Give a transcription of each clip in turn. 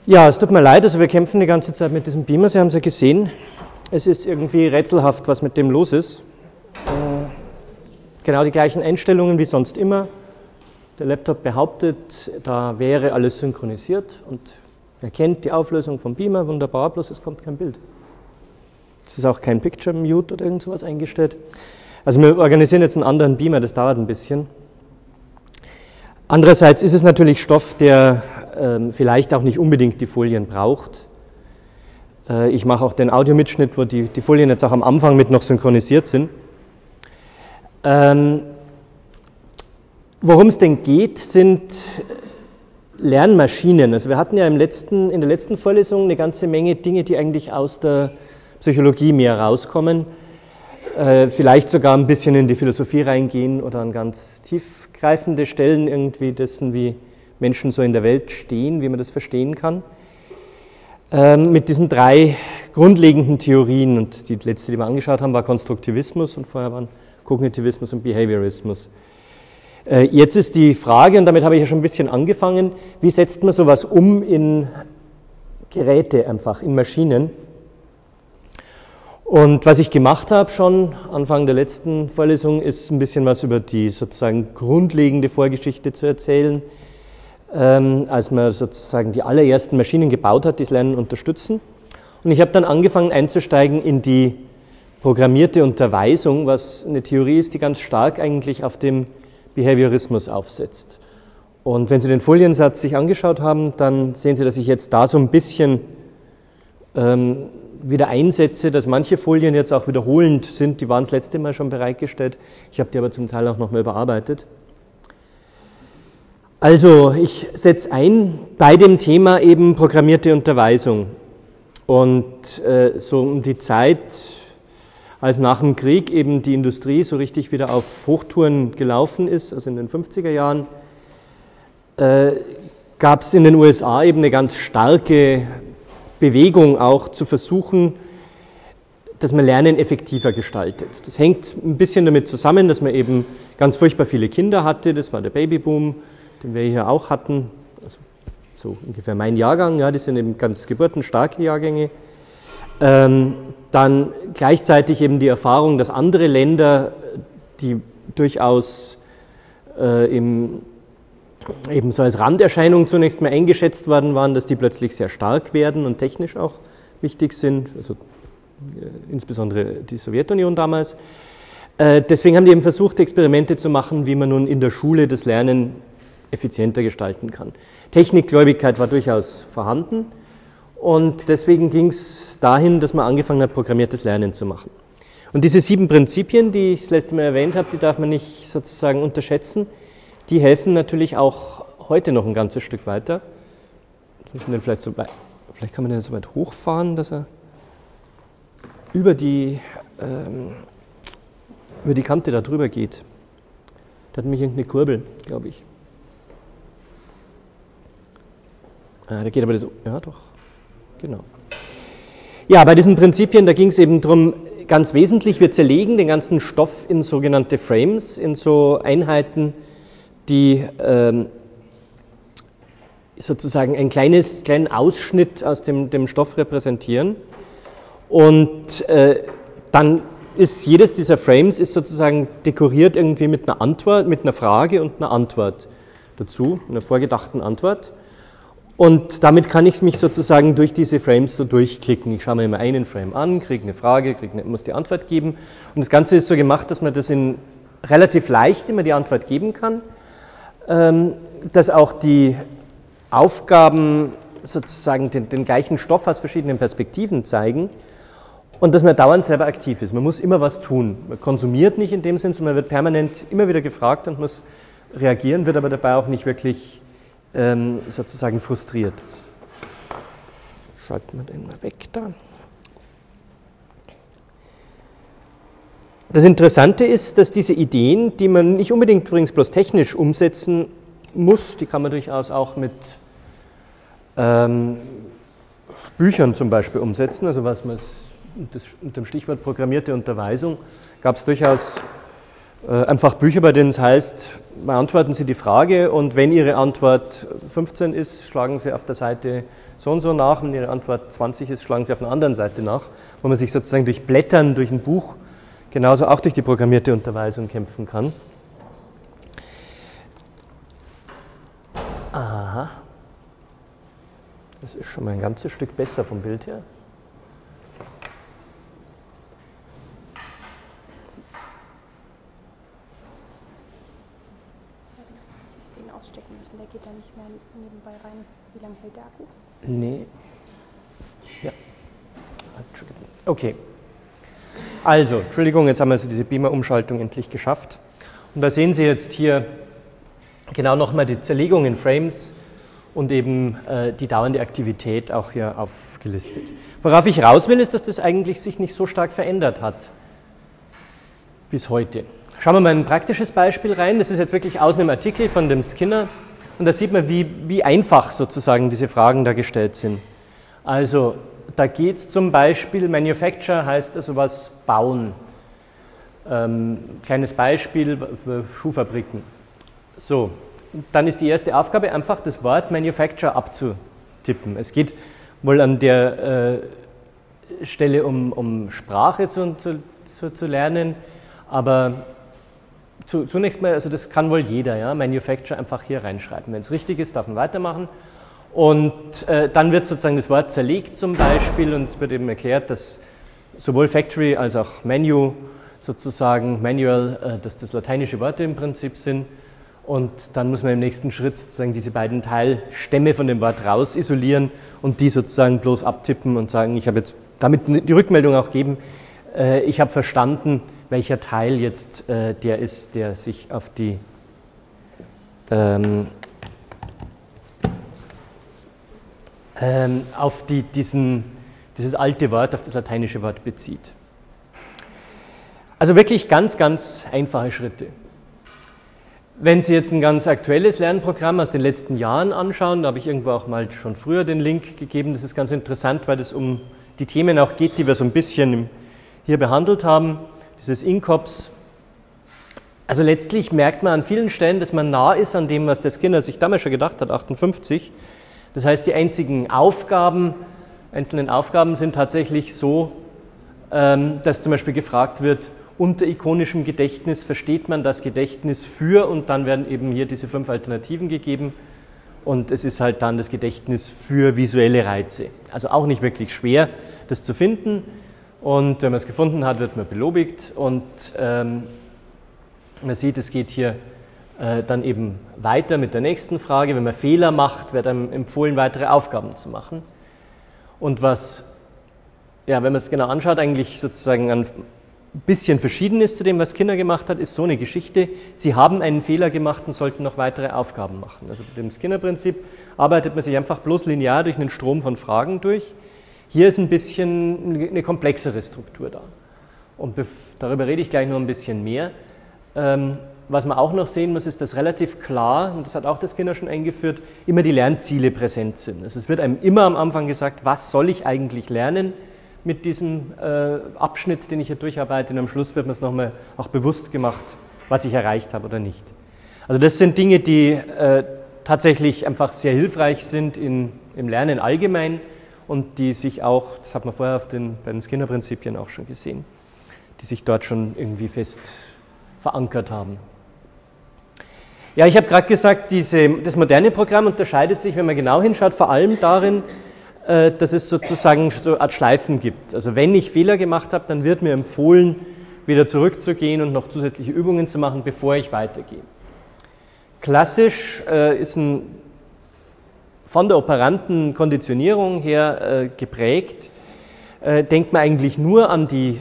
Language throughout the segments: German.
Ja, es tut mir leid, also wir kämpfen die ganze Zeit mit diesem Beamer, Sie haben es ja gesehen. Es ist irgendwie rätselhaft, was mit dem los ist. Genau die gleichen Einstellungen wie sonst immer. Der Laptop behauptet, da wäre alles synchronisiert und erkennt die Auflösung vom Beamer, wunderbar, bloß es kommt kein Bild. Es ist auch kein Picture Mute oder irgend sowas eingestellt. Also wir organisieren jetzt einen anderen Beamer, das dauert ein bisschen. Andererseits ist es natürlich Stoff, der vielleicht auch nicht unbedingt die Folien braucht. Ich mache auch den Audiomitschnitt, wo die Folien jetzt auch am Anfang mit noch synchronisiert sind. Worum es denn geht, sind Lernmaschinen. Also wir hatten ja in der letzten Vorlesung eine ganze Menge Dinge, die eigentlich aus der Psychologie mehr rauskommen, vielleicht sogar ein bisschen in die Philosophie reingehen oder an ganz tiefgreifende Stellen irgendwie dessen, wie Menschen so in der Welt stehen, wie man das verstehen kann. Mit diesen drei grundlegenden Theorien, und die letzte, die wir angeschaut haben, war Konstruktivismus und vorher waren Kognitivismus und Behaviorismus. Jetzt ist die Frage, und damit habe ich ja schon ein bisschen angefangen, wie setzt man sowas um in Geräte einfach, in Maschinen? Und was ich gemacht habe schon Anfang der letzten Vorlesung, ist ein bisschen was über die sozusagen grundlegende Vorgeschichte zu erzählen, als man sozusagen die allerersten Maschinen gebaut hat, die das Lernen unterstützen. Und ich habe dann angefangen einzusteigen in die programmierte Unterweisung, was eine Theorie ist, die ganz stark eigentlich auf dem Behaviorismus aufsetzt. Und wenn Sie den Foliensatz sich angeschaut haben, dann sehen Sie, dass ich jetzt da so ein bisschen wieder einsetze, dass manche Folien jetzt auch wiederholend sind, die waren das letzte Mal schon bereitgestellt, ich habe die aber zum Teil auch nochmal überarbeitet. Also ich setze ein bei dem Thema eben programmierte Unterweisung und so um die Zeit, als nach dem Krieg eben die Industrie so richtig wieder auf Hochtouren gelaufen ist, also in den 50er Jahren, gab es in den USA eben eine ganz starke Bewegung auch zu versuchen, dass man Lernen effektiver gestaltet. Das hängt ein bisschen damit zusammen, dass man eben ganz furchtbar viele Kinder hatte, das war der Babyboom, den wir hier auch hatten, also so ungefähr mein Jahrgang, ja, die sind eben ganz geburtenstarke Jahrgänge. Dann gleichzeitig eben die Erfahrung, dass andere Länder, die durchaus eben so als Randerscheinung zunächst mal eingeschätzt worden waren, dass die plötzlich sehr stark werden und technisch auch wichtig sind, also insbesondere die Sowjetunion damals. Deswegen haben die eben versucht, Experimente zu machen, wie man nun in der Schule das Lernen effizienter gestalten kann. Technikgläubigkeit war durchaus vorhanden und deswegen ging es dahin, dass man angefangen hat, programmiertes Lernen zu machen. Und diese 7 Prinzipien, die ich das letzte Mal erwähnt habe, die darf man nicht sozusagen unterschätzen. Die helfen natürlich auch heute noch ein ganzes Stück weiter. Vielleicht kann man den so weit hochfahren, dass er über die Kante da drüber geht. Da hat nämlich irgendeine Kurbel, glaube ich. Da geht aber das, ja doch, genau. Ja, bei diesen Prinzipien, da ging es eben darum, ganz wesentlich, wir zerlegen den ganzen Stoff in sogenannte Frames, in so Einheiten, die sozusagen einen kleinen Ausschnitt aus dem Stoff repräsentieren. Und dann ist jedes dieser Frames ist sozusagen dekoriert irgendwie mit einer Antwort, mit einer Frage und einer Antwort dazu, einer vorgedachten Antwort. Und damit kann ich mich sozusagen durch diese Frames so durchklicken. Ich schaue mir immer einen Frame an, kriege eine Frage, muss die Antwort geben. Und das Ganze ist so gemacht, dass man das in relativ leicht immer die Antwort geben kann, dass auch die Aufgaben sozusagen den gleichen Stoff aus verschiedenen Perspektiven zeigen und dass man dauernd selber aktiv ist. Man muss immer was tun. Man konsumiert nicht in dem Sinn, sondern man wird permanent immer wieder gefragt und muss reagieren, wird aber dabei auch nicht wirklich sozusagen frustriert. Schalten wir den mal weg da. Das Interessante ist, dass diese Ideen, die man nicht unbedingt übrigens bloß technisch umsetzen muss, die kann man durchaus auch mit Büchern zum Beispiel umsetzen, also was man unter dem Stichwort programmierte Unterweisung gab es durchaus Einfach Bücher, bei denen es heißt, beantworten Sie die Frage und wenn Ihre Antwort 15 ist, schlagen Sie auf der Seite so und so nach und Ihre Antwort 20 ist, schlagen Sie auf einer anderen Seite nach, wo man sich sozusagen durch Blättern, durch ein Buch, genauso auch durch die programmierte Unterweisung kämpfen kann. Aha. Das ist schon mal ein ganzes Stück besser vom Bild her. Ausstecken müssen, der geht da nicht mehr nebenbei rein. Wie lange hält der Akku? Nee. Ja. Entschuldigung. Okay. Also, Entschuldigung, jetzt haben wir also diese Beamer-Umschaltung endlich geschafft. Und da sehen Sie jetzt hier genau nochmal die Zerlegung in Frames und eben die dauernde Aktivität auch hier aufgelistet. Worauf ich raus will, ist, dass das eigentlich sich nicht so stark verändert hat bis heute. Schauen wir mal ein praktisches Beispiel rein. Das ist jetzt wirklich aus einem Artikel von dem Skinner. Und da sieht man, wie einfach sozusagen diese Fragen da gestellt sind. Also, da geht es zum Beispiel, Manufacture heißt also was bauen. Kleines Beispiel für Schuhfabriken. So, dann ist die erste Aufgabe einfach, das Wort Manufacture abzutippen. Es geht wohl an der Stelle um Sprache zu lernen, aber zunächst mal, also das kann wohl jeder, ja, Manufacture einfach hier reinschreiben. Wenn es richtig ist, darf man weitermachen. Und dann wird sozusagen das Wort zerlegt zum Beispiel und es wird eben erklärt, dass sowohl Factory als auch Menu sozusagen, Manual, dass das lateinische Worte im Prinzip sind. Und dann muss man im nächsten Schritt sozusagen diese beiden Teilstämme von dem Wort raus isolieren und die sozusagen bloß abtippen und sagen, ich habe jetzt damit die Rückmeldung auch geben, ich habe verstanden, welcher Teil jetzt der ist, der sich auf die dieses alte Wort, auf das lateinische Wort bezieht. Also wirklich ganz, ganz einfache Schritte. Wenn Sie jetzt ein ganz aktuelles Lernprogramm aus den letzten Jahren anschauen, da habe ich irgendwo auch mal schon früher den Link gegeben, das ist ganz interessant, weil es um die Themen auch geht, die wir so ein bisschen hier behandelt haben, dieses INCOPS. Also letztlich merkt man an vielen Stellen, dass man nah ist an dem, was der Skinner sich damals schon gedacht hat, 58. Das heißt, die einzelnen Aufgaben sind tatsächlich so, dass zum Beispiel gefragt wird, unter ikonischem Gedächtnis versteht man das Gedächtnis für und dann werden eben hier diese 5 Alternativen gegeben und es ist halt dann das Gedächtnis für visuelle Reize. Also auch nicht wirklich schwer, das zu finden und wenn man es gefunden hat, wird man belobigt und man sieht, es geht hier dann eben weiter mit der nächsten Frage. Wenn man Fehler macht, wird einem empfohlen, weitere Aufgaben zu machen. Und was, ja, wenn man es genau anschaut, eigentlich sozusagen ein bisschen verschieden ist zu dem, was Skinner gemacht hat, ist so eine Geschichte. Sie haben einen Fehler gemacht und sollten noch weitere Aufgaben machen. Also mit dem Skinner-Prinzip arbeitet man sich einfach bloß linear durch einen Strom von Fragen durch. Hier ist ein bisschen eine komplexere Struktur da. Und darüber rede ich gleich noch ein bisschen mehr. Was man auch noch sehen muss, ist, dass relativ klar, und das hat auch der Skinner schon eingeführt, immer die Lernziele präsent sind. Also es wird einem immer am Anfang gesagt, was soll ich eigentlich lernen mit diesem Abschnitt, den ich hier durcharbeite, und am Schluss wird mir es nochmal auch bewusst gemacht, was ich erreicht habe oder nicht. Also das sind Dinge, die tatsächlich einfach sehr hilfreich sind im Lernen allgemein und die sich auch, das hat man vorher bei den Skinner-Prinzipien auch schon gesehen, die sich dort schon irgendwie fest verankert haben. Ja, ich habe gerade gesagt, das moderne Programm unterscheidet sich, wenn man genau hinschaut, vor allem darin, dass es sozusagen so eine Art Schleifen gibt. Also wenn ich Fehler gemacht habe, dann wird mir empfohlen, wieder zurückzugehen und noch zusätzliche Übungen zu machen, bevor ich weitergehe. Klassisch ist von der operanten Konditionierung her geprägt, denkt man eigentlich nur an die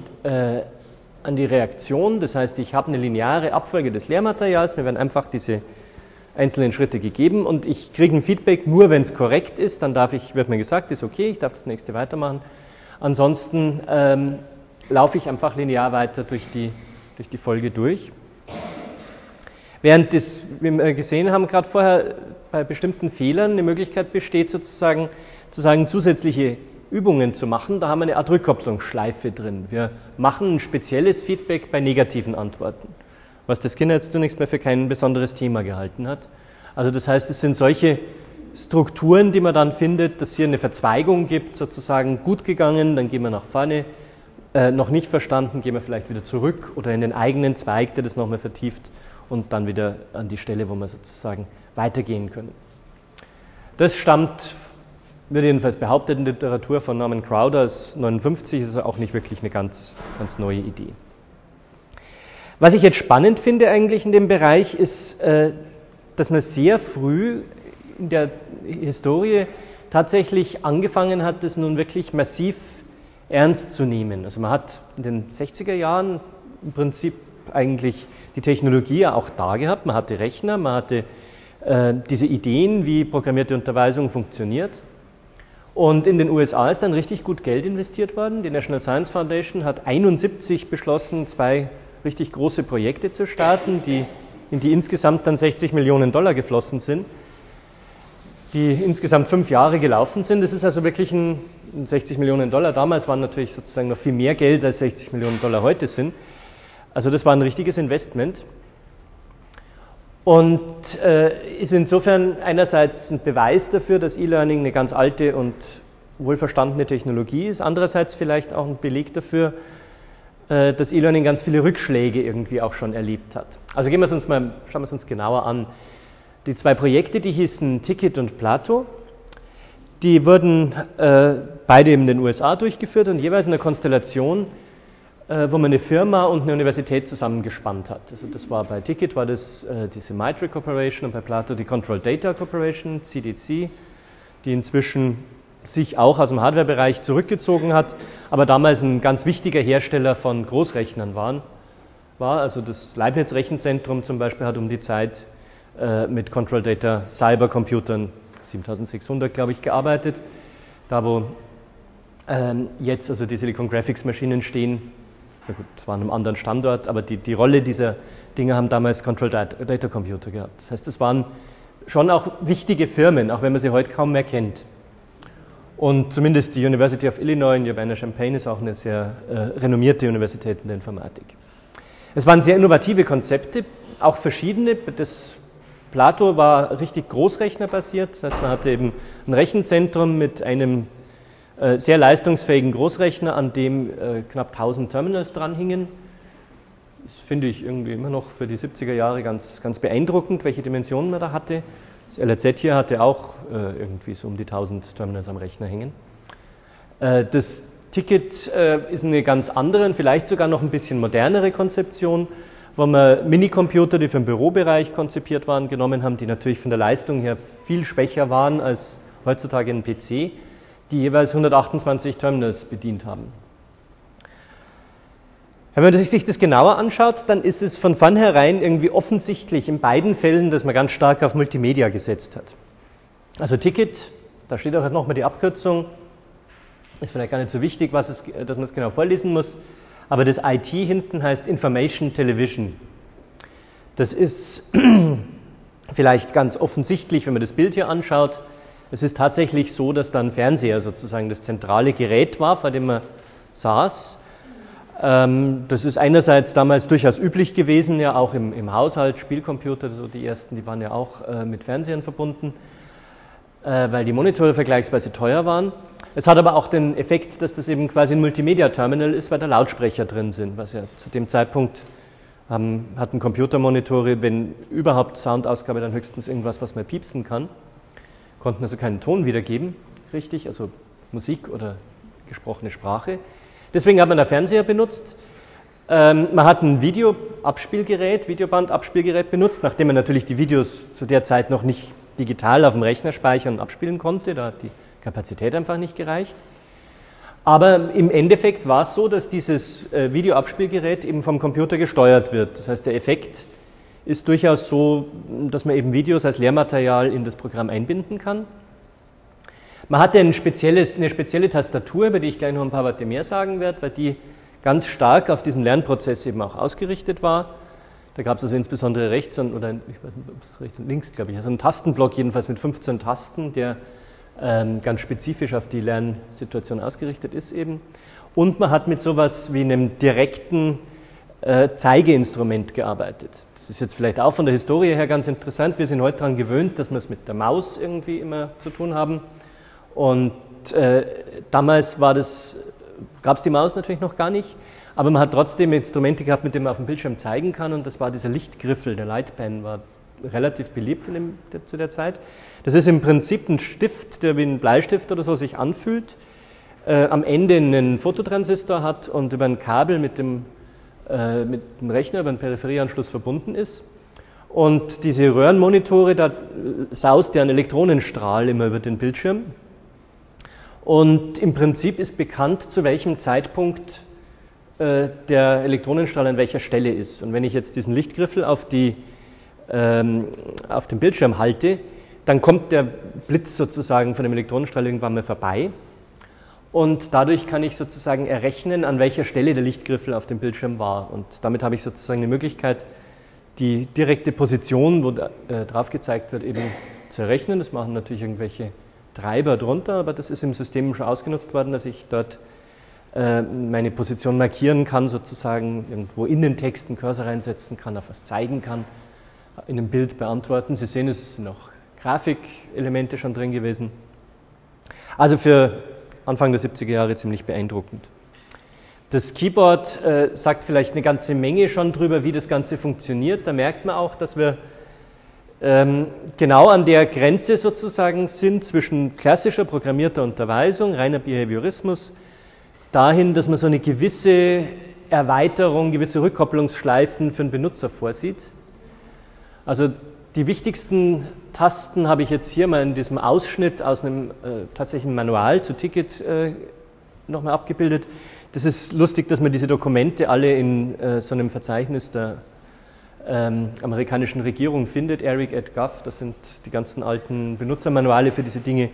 Reaktion, das heißt, ich habe eine lineare Abfolge des Lehrmaterials, mir werden einfach diese einzelnen Schritte gegeben und ich kriege ein Feedback nur, wenn es korrekt ist, dann wird mir gesagt, ist okay, ich darf das nächste weitermachen. Ansonsten laufe ich einfach linear weiter durch die Folge durch. Während das, wie wir gesehen haben, gerade vorher bei bestimmten Fehlern eine Möglichkeit besteht, sozusagen zusätzliche Übungen zu machen, da haben wir eine Art Rückkopplungsschleife drin. Wir machen ein spezielles Feedback bei negativen Antworten. was der Skinner jetzt zunächst mal für kein besonderes Thema gehalten hat. Also das heißt, es sind solche Strukturen, die man dann findet, dass hier eine Verzweigung gibt, sozusagen gut gegangen, dann gehen wir nach vorne, noch nicht verstanden, gehen wir vielleicht wieder zurück oder in den eigenen Zweig, der das nochmal vertieft und dann wieder an die Stelle, wo wir sozusagen weitergehen können. Das stammt, wird jedenfalls behauptet in der Literatur von Norman Crowder aus 1959, ist also auch nicht wirklich eine ganz neue Idee. Was ich jetzt spannend finde eigentlich in dem Bereich ist, dass man sehr früh in der Historie tatsächlich angefangen hat, das nun wirklich massiv ernst zu nehmen. Also man hat in den 60er Jahren im Prinzip eigentlich die Technologie ja auch da gehabt. Man hatte Rechner, man hatte diese Ideen, wie programmierte Unterweisung funktioniert. Und in den USA ist dann richtig gut Geld investiert worden. Die National Science Foundation hat 1971 beschlossen, 2 richtig große Projekte zu starten, in die insgesamt dann $60 Millionen geflossen sind, die insgesamt 5 Jahre gelaufen sind. Das ist also wirklich ein $60 Millionen. Damals waren natürlich sozusagen noch viel mehr Geld, als $60 Millionen heute sind. Also das war ein richtiges Investment. Und ist insofern einerseits ein Beweis dafür, dass E-Learning eine ganz alte und wohlverstandene Technologie ist, andererseits vielleicht auch ein Beleg dafür, dass E-Learning ganz viele Rückschläge irgendwie auch schon erlebt hat. Also schauen wir es uns genauer an. Die 2 Projekte, die hießen Ticket und Plato, die wurden beide in den USA durchgeführt und jeweils in einer Konstellation, wo man eine Firma und eine Universität zusammengespannt hat. Also das war bei Ticket war das diese Mitre Corporation und bei Plato die Control Data Corporation, CDC, die inzwischen sich auch aus dem Hardware-Bereich zurückgezogen hat, aber damals ein ganz wichtiger Hersteller von Großrechnern war. Also das Leibniz-Rechenzentrum zum Beispiel hat um die Zeit mit Control Data Cybercomputern 7600, glaube ich, gearbeitet. Da, wo jetzt also die Silicon Graphics Maschinen stehen, na gut, das war an einem anderen Standort, aber die Rolle dieser Dinge haben damals Control Data Computer gehabt. Das heißt, es waren schon auch wichtige Firmen, auch wenn man sie heute kaum mehr kennt. Und zumindest die University of Illinois in Urbana-Champaign ist auch eine sehr renommierte Universität in der Informatik. Es waren sehr innovative Konzepte, auch verschiedene. Das Plato war richtig großrechnerbasiert, das heißt, man hatte eben ein Rechenzentrum mit einem sehr leistungsfähigen Großrechner, an dem knapp 1000 Terminals dranhingen. Das finde ich irgendwie immer noch für die 70er Jahre ganz beeindruckend, welche Dimensionen man da hatte. Das LAZ hier hatte auch irgendwie so um die 1000 Terminals am Rechner hängen. Das Ticket ist eine ganz andere und vielleicht sogar noch ein bisschen modernere Konzeption, wo man Minicomputer, die für den Bürobereich konzipiert waren, genommen haben, die natürlich von der Leistung her viel schwächer waren als heutzutage ein PC, die jeweils 128 Terminals bedient haben. Wenn man sich das genauer anschaut, dann ist es von vornherein irgendwie offensichtlich in beiden Fällen, dass man ganz stark auf Multimedia gesetzt hat. Also Ticket, da steht auch nochmal die Abkürzung, ist vielleicht gar nicht so wichtig, dass man es genau vorlesen muss, aber das IT hinten heißt Information Television. Das ist vielleicht ganz offensichtlich, wenn man das Bild hier anschaut. Es ist tatsächlich so, dass da ein Fernseher sozusagen das zentrale Gerät war, vor dem man saß. Das ist einerseits damals durchaus üblich gewesen, ja auch im Haushalt, Spielcomputer, so die ersten, die waren ja auch mit Fernsehern verbunden, weil die Monitore vergleichsweise teuer waren. Es hat aber auch den Effekt, dass das eben quasi ein Multimedia-Terminal ist, weil da Lautsprecher drin sind, was ja zu dem Zeitpunkt hatten Computermonitore, wenn überhaupt Soundausgabe, dann höchstens irgendwas, was man piepsen kann. Konnten also keinen Ton wiedergeben, richtig, also Musik oder gesprochene Sprache. Deswegen hat man da Fernseher benutzt. Man hat ein Videobandabspielgerät benutzt, nachdem man natürlich die Videos zu der Zeit noch nicht digital auf dem Rechner speichern und abspielen konnte. Da hat die Kapazität einfach nicht gereicht. Aber im Endeffekt war es so, dass dieses Videoabspielgerät eben vom Computer gesteuert wird. Das heißt, der Effekt ist durchaus so, dass man eben Videos als Lehrmaterial in das Programm einbinden kann. Man hatte eine spezielle Tastatur, über die ich gleich noch ein paar Worte mehr sagen werde, weil die ganz stark auf diesen Lernprozess eben auch ausgerichtet war. Da gab es also insbesondere rechts ich weiß nicht, ob es rechts und links, glaube ich, also einen Tastenblock jedenfalls mit 15 Tasten, der ganz spezifisch auf die Lernsituation ausgerichtet ist eben. Und man hat mit sowas wie einem direkten Zeigeinstrument gearbeitet. Das ist jetzt vielleicht auch von der Historie her ganz interessant. Wir sind heute daran gewöhnt, dass wir es mit der Maus irgendwie immer zu tun haben. Und damals gab es die Maus natürlich noch gar nicht, aber man hat trotzdem Instrumente gehabt, mit denen man auf dem Bildschirm zeigen kann. Und das war dieser Lichtgriffel, der Lightpen, war relativ beliebt zu der Zeit. Das ist im Prinzip ein Stift, der wie ein Bleistift oder so sich anfühlt, am Ende einen Fototransistor hat und über ein Kabel mit dem Rechner, über einen Peripherieanschluss verbunden ist. Und diese Röhrenmonitore, da saust ja ein Elektronenstrahl immer über den Bildschirm. Und im Prinzip ist bekannt, zu welchem Zeitpunkt der Elektronenstrahl an welcher Stelle ist. Und wenn ich jetzt diesen Lichtgriffel auf den Bildschirm halte, dann kommt der Blitz sozusagen von dem Elektronenstrahl irgendwann mal vorbei. Und dadurch kann ich sozusagen errechnen, an welcher Stelle der Lichtgriffel auf dem Bildschirm war. Und damit habe ich sozusagen die Möglichkeit, die direkte Position, wo drauf gezeigt wird, eben zu errechnen. Das machen natürlich irgendwelche Treiber drunter, aber das ist im System schon ausgenutzt worden, dass ich dort meine Position markieren kann, sozusagen irgendwo in den Text einen Cursor reinsetzen kann, auf was zeigen kann, in einem Bild beantworten. Sie sehen, es sind noch Grafikelemente schon drin gewesen. Also für Anfang der 70er Jahre ziemlich beeindruckend. Das Keyboard sagt vielleicht eine ganze Menge schon drüber, wie das Ganze funktioniert. Da merkt man auch, dass wir genau an der Grenze sozusagen sind zwischen klassischer programmierter Unterweisung, reiner Behaviorismus, dahin, dass man so eine gewisse Erweiterung, gewisse Rückkopplungsschleifen für den Benutzer vorsieht. Also die wichtigsten Tasten habe ich jetzt hier mal in diesem Ausschnitt aus einem tatsächlichen Manual zu Ticket nochmal abgebildet. Das ist lustig, dass man diese Dokumente alle in so einem Verzeichnis der amerikanischen Regierung findet, eric@gov, das sind die ganzen alten Benutzermanuale für diese Dinge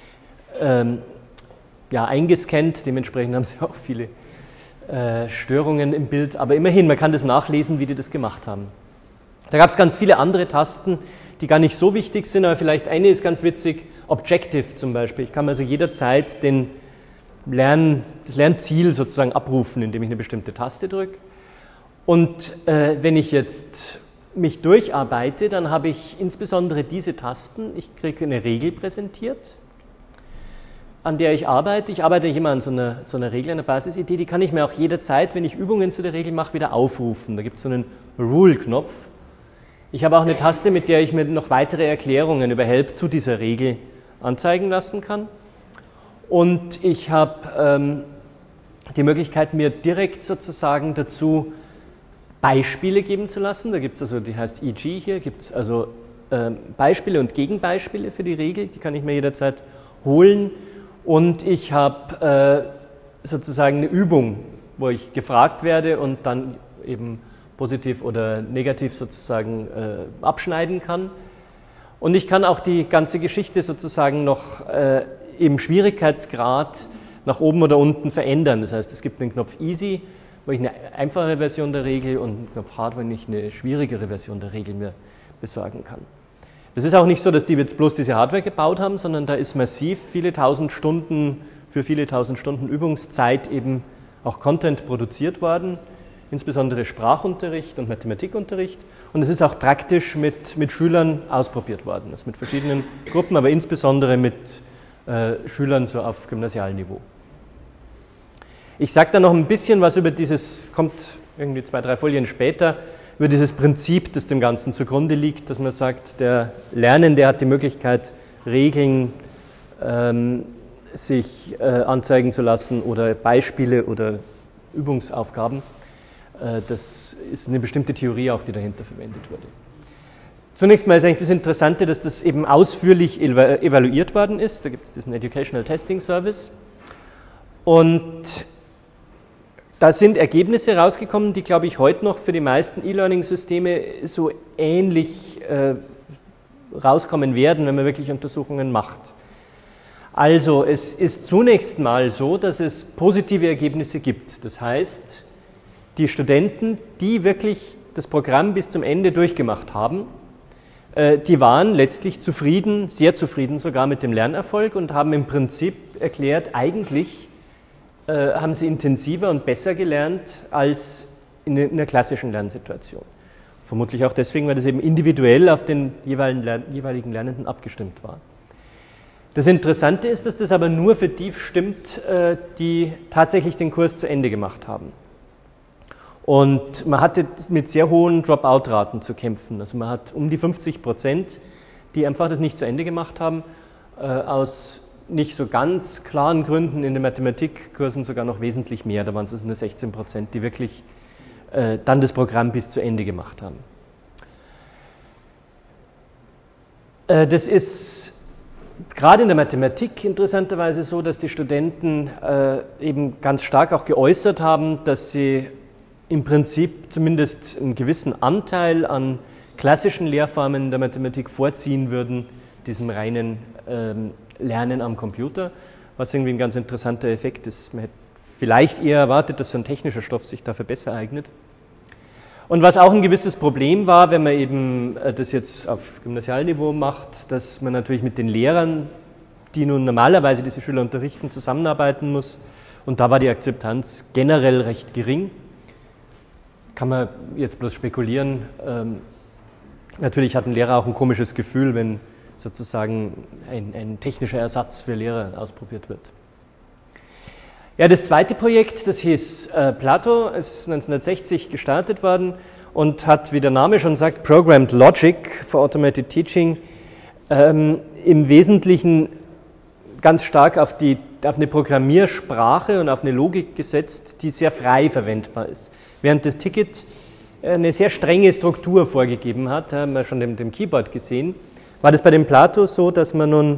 eingescannt, dementsprechend haben sie auch viele Störungen im Bild, aber immerhin, man kann das nachlesen, wie die das gemacht haben. Da gab es ganz viele andere Tasten, die gar nicht so wichtig sind, aber vielleicht eine ist ganz witzig, Objective zum Beispiel. Ich kann also jederzeit das Lernziel sozusagen abrufen, indem ich eine bestimmte Taste drücke. Und wenn ich jetzt mich durcharbeite, dann habe ich insbesondere diese Tasten. Ich kriege eine Regel präsentiert, an der ich arbeite. Ich arbeite immer an so einer Regel, einer Basisidee. Die kann ich mir auch jederzeit, wenn ich Übungen zu der Regel mache, wieder aufrufen. Da gibt es so einen Rule-Knopf. Ich habe auch eine Taste, mit der ich mir noch weitere Erklärungen über Help zu dieser Regel anzeigen lassen kann. Und ich habe die Möglichkeit, mir direkt sozusagen dazu Beispiele geben zu lassen. Da gibt es also, die heißt EG hier, gibt es also Beispiele und Gegenbeispiele für die Regel, die kann ich mir jederzeit holen. Und ich habe sozusagen eine Übung, wo ich gefragt werde und dann eben positiv oder negativ sozusagen abschneiden kann. Und ich kann auch die ganze Geschichte sozusagen noch im Schwierigkeitsgrad nach oben oder unten verändern. Das heißt, es gibt einen Knopf Easy, wo ich eine einfache Version der Regel und einen Knopf Hard, wo ich eine schwierigere Version der Regel mir besorgen kann. Das ist auch nicht so, dass die jetzt bloß diese Hardware gebaut haben, sondern da ist massiv für viele tausend Stunden Übungszeit eben auch Content produziert worden, insbesondere Sprachunterricht und Mathematikunterricht. Und es ist auch praktisch mit Schülern ausprobiert worden, also mit verschiedenen Gruppen, aber insbesondere mit Schülern so auf Gymnasialniveau. Ich sage da noch ein bisschen was über kommt irgendwie 2-3 Folien später, über dieses Prinzip, das dem Ganzen zugrunde liegt, dass man sagt, der Lernende hat die Möglichkeit, Regeln sich anzeigen zu lassen oder Beispiele oder Übungsaufgaben. Das ist eine bestimmte Theorie auch, die dahinter verwendet wurde. Zunächst mal ist eigentlich das Interessante, dass das eben ausführlich evaluiert worden ist. Da gibt es diesen Educational Testing Service. Und da sind Ergebnisse rausgekommen, die, glaube ich, heute noch für die meisten E-Learning-Systeme so ähnlich rauskommen werden, wenn man wirklich Untersuchungen macht. Also, es ist zunächst mal so, dass es positive Ergebnisse gibt. Das heißt, die Studenten, die wirklich das Programm bis zum Ende durchgemacht haben, die waren letztlich zufrieden, sehr zufrieden sogar mit dem Lernerfolg und haben im Prinzip erklärt, eigentlich haben sie intensiver und besser gelernt als in einer klassischen Lernsituation. Vermutlich auch deswegen, weil das eben individuell auf den jeweiligen Lernenden abgestimmt war. Das Interessante ist, dass das aber nur für die stimmt, die tatsächlich den Kurs zu Ende gemacht haben. Und man hatte mit sehr hohen Dropout-Raten zu kämpfen. Also man hat um die 50%, die einfach das nicht zu Ende gemacht haben, aus nicht so ganz klaren Gründen, in den Mathematikkursen sogar noch wesentlich mehr. Da waren es also nur 16%, die wirklich dann das Programm bis zu Ende gemacht haben. Das ist gerade in der Mathematik interessanterweise so, dass die Studenten eben ganz stark auch geäußert haben, dass sie im Prinzip zumindest einen gewissen Anteil an klassischen Lehrformen der Mathematik vorziehen würden, diesem reinen Lernen am Computer, was irgendwie ein ganz interessanter Effekt ist. Man hätte vielleicht eher erwartet, dass so ein technischer Stoff sich dafür besser eignet. Und was auch ein gewisses Problem war, wenn man eben das jetzt auf Gymnasialniveau macht, dass man natürlich mit den Lehrern, die nun normalerweise diese Schüler unterrichten, zusammenarbeiten muss. Und da war die Akzeptanz generell recht gering. Kann man jetzt bloß spekulieren. Natürlich hat ein Lehrer auch ein komisches Gefühl, wenn sozusagen ein technischer Ersatz für Lehrer ausprobiert wird. Ja, das zweite Projekt, das hieß Plato, ist 1960 gestartet worden und hat, wie der Name schon sagt, Programmed Logic for Automated Teaching, im Wesentlichen ganz stark auf eine Programmiersprache und auf eine Logik gesetzt, die sehr frei verwendbar ist. Während das Ticket eine sehr strenge Struktur vorgegeben hat, haben wir schon dem Keyboard gesehen, war das bei dem Plato so, dass man nun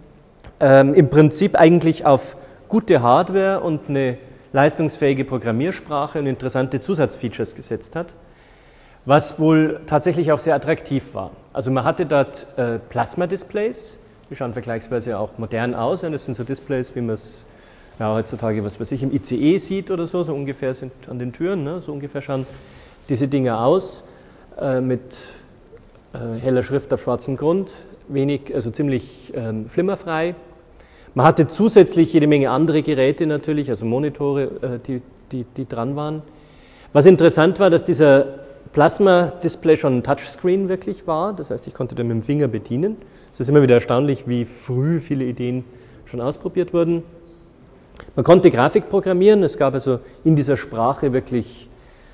im Prinzip eigentlich auf gute Hardware und eine leistungsfähige Programmiersprache und interessante Zusatzfeatures gesetzt hat, was wohl tatsächlich auch sehr attraktiv war. Also man hatte dort Plasma-Displays, die schauen vergleichsweise auch modern aus, und das sind so Displays, wie man es ja, heutzutage, was weiß ich, im ICE sieht oder so ungefähr sind an den Türen, ne? So ungefähr schauen diese Dinger aus, mit heller Schrift auf schwarzem Grund, also ziemlich flimmerfrei. Man hatte zusätzlich jede Menge andere Geräte natürlich, also Monitore, die dran waren. Was interessant war, dass dieser Plasma-Display schon ein Touchscreen wirklich war, das heißt, ich konnte den mit dem Finger bedienen. Es ist immer wieder erstaunlich, wie früh viele Ideen schon ausprobiert wurden. Man konnte Grafik programmieren, es gab also in dieser Sprache wirklich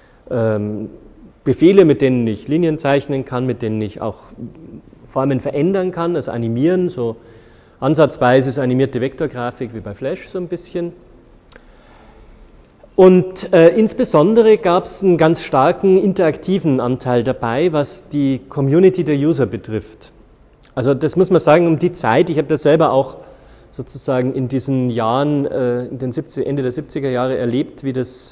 Befehle, mit denen ich Linien zeichnen kann, mit denen ich auch Formen verändern kann, also animieren, so ansatzweise ist animierte Vektorgrafik wie bei Flash so ein bisschen. Und insbesondere gab es einen ganz starken interaktiven Anteil dabei, was die Community der User betrifft. Also das muss man sagen, um die Zeit, ich habe das selber auch sozusagen in diesen Jahren, Ende der 70er Jahre erlebt,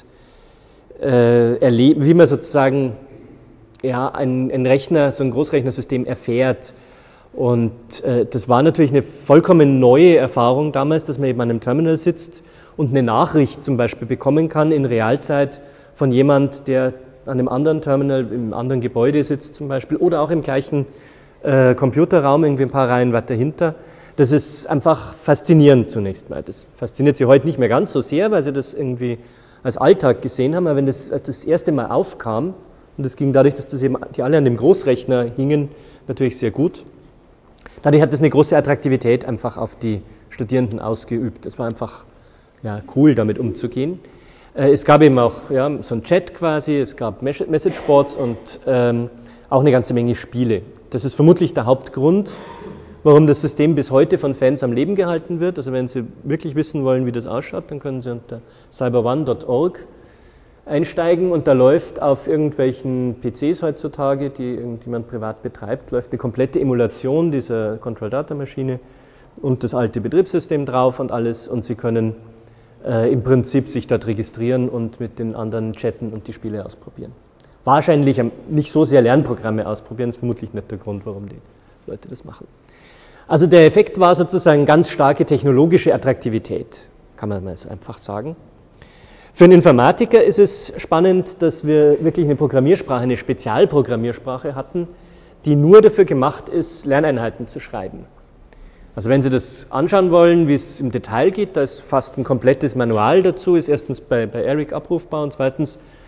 wie man sozusagen ja, ein Rechner, so ein Großrechnersystem erfährt. Und das war natürlich eine vollkommen neue Erfahrung damals, dass man eben an einem Terminal sitzt und eine Nachricht zum Beispiel bekommen kann in Realzeit von jemand, der an einem anderen Terminal, im anderen Gebäude sitzt zum Beispiel oder auch im gleichen Computerraum, irgendwie ein paar Reihen weiter dahinter. Das ist einfach faszinierend zunächst mal. Das fasziniert Sie heute nicht mehr ganz so sehr, weil Sie das irgendwie als Alltag gesehen haben, aber wenn das erste Mal aufkam, und das ging dadurch, dass das eben die alle an dem Großrechner hingen, natürlich sehr gut. Dadurch hat das eine große Attraktivität einfach auf die Studierenden ausgeübt. Es war einfach ja, cool, damit umzugehen. Es gab eben auch ja, so einen Chat quasi, es gab Messageboards und auch eine ganze Menge Spiele. Das ist vermutlich der Hauptgrund, warum das System bis heute von Fans am Leben gehalten wird. Also wenn Sie wirklich wissen wollen, wie das ausschaut, dann können Sie unter cyberone.org einsteigen und da läuft auf irgendwelchen PCs heutzutage, die irgendjemand privat betreibt, läuft eine komplette Emulation dieser Control-Data-Maschine und das alte Betriebssystem drauf und alles und Sie können im Prinzip sich dort registrieren und mit den anderen chatten und die Spiele ausprobieren. Wahrscheinlich nicht so sehr Lernprogramme ausprobieren, ist vermutlich nicht der Grund, warum die Leute das machen. Also der Effekt war sozusagen ganz starke technologische Attraktivität, kann man mal so einfach sagen. Für einen Informatiker ist es spannend, dass wir wirklich eine Programmiersprache, eine Spezialprogrammiersprache hatten, die nur dafür gemacht ist, Lerneinheiten zu schreiben. Also wenn Sie das anschauen wollen, wie es im Detail geht, da ist fast ein komplettes Manual dazu, ist erstens bei ERIC abrufbar und zweitens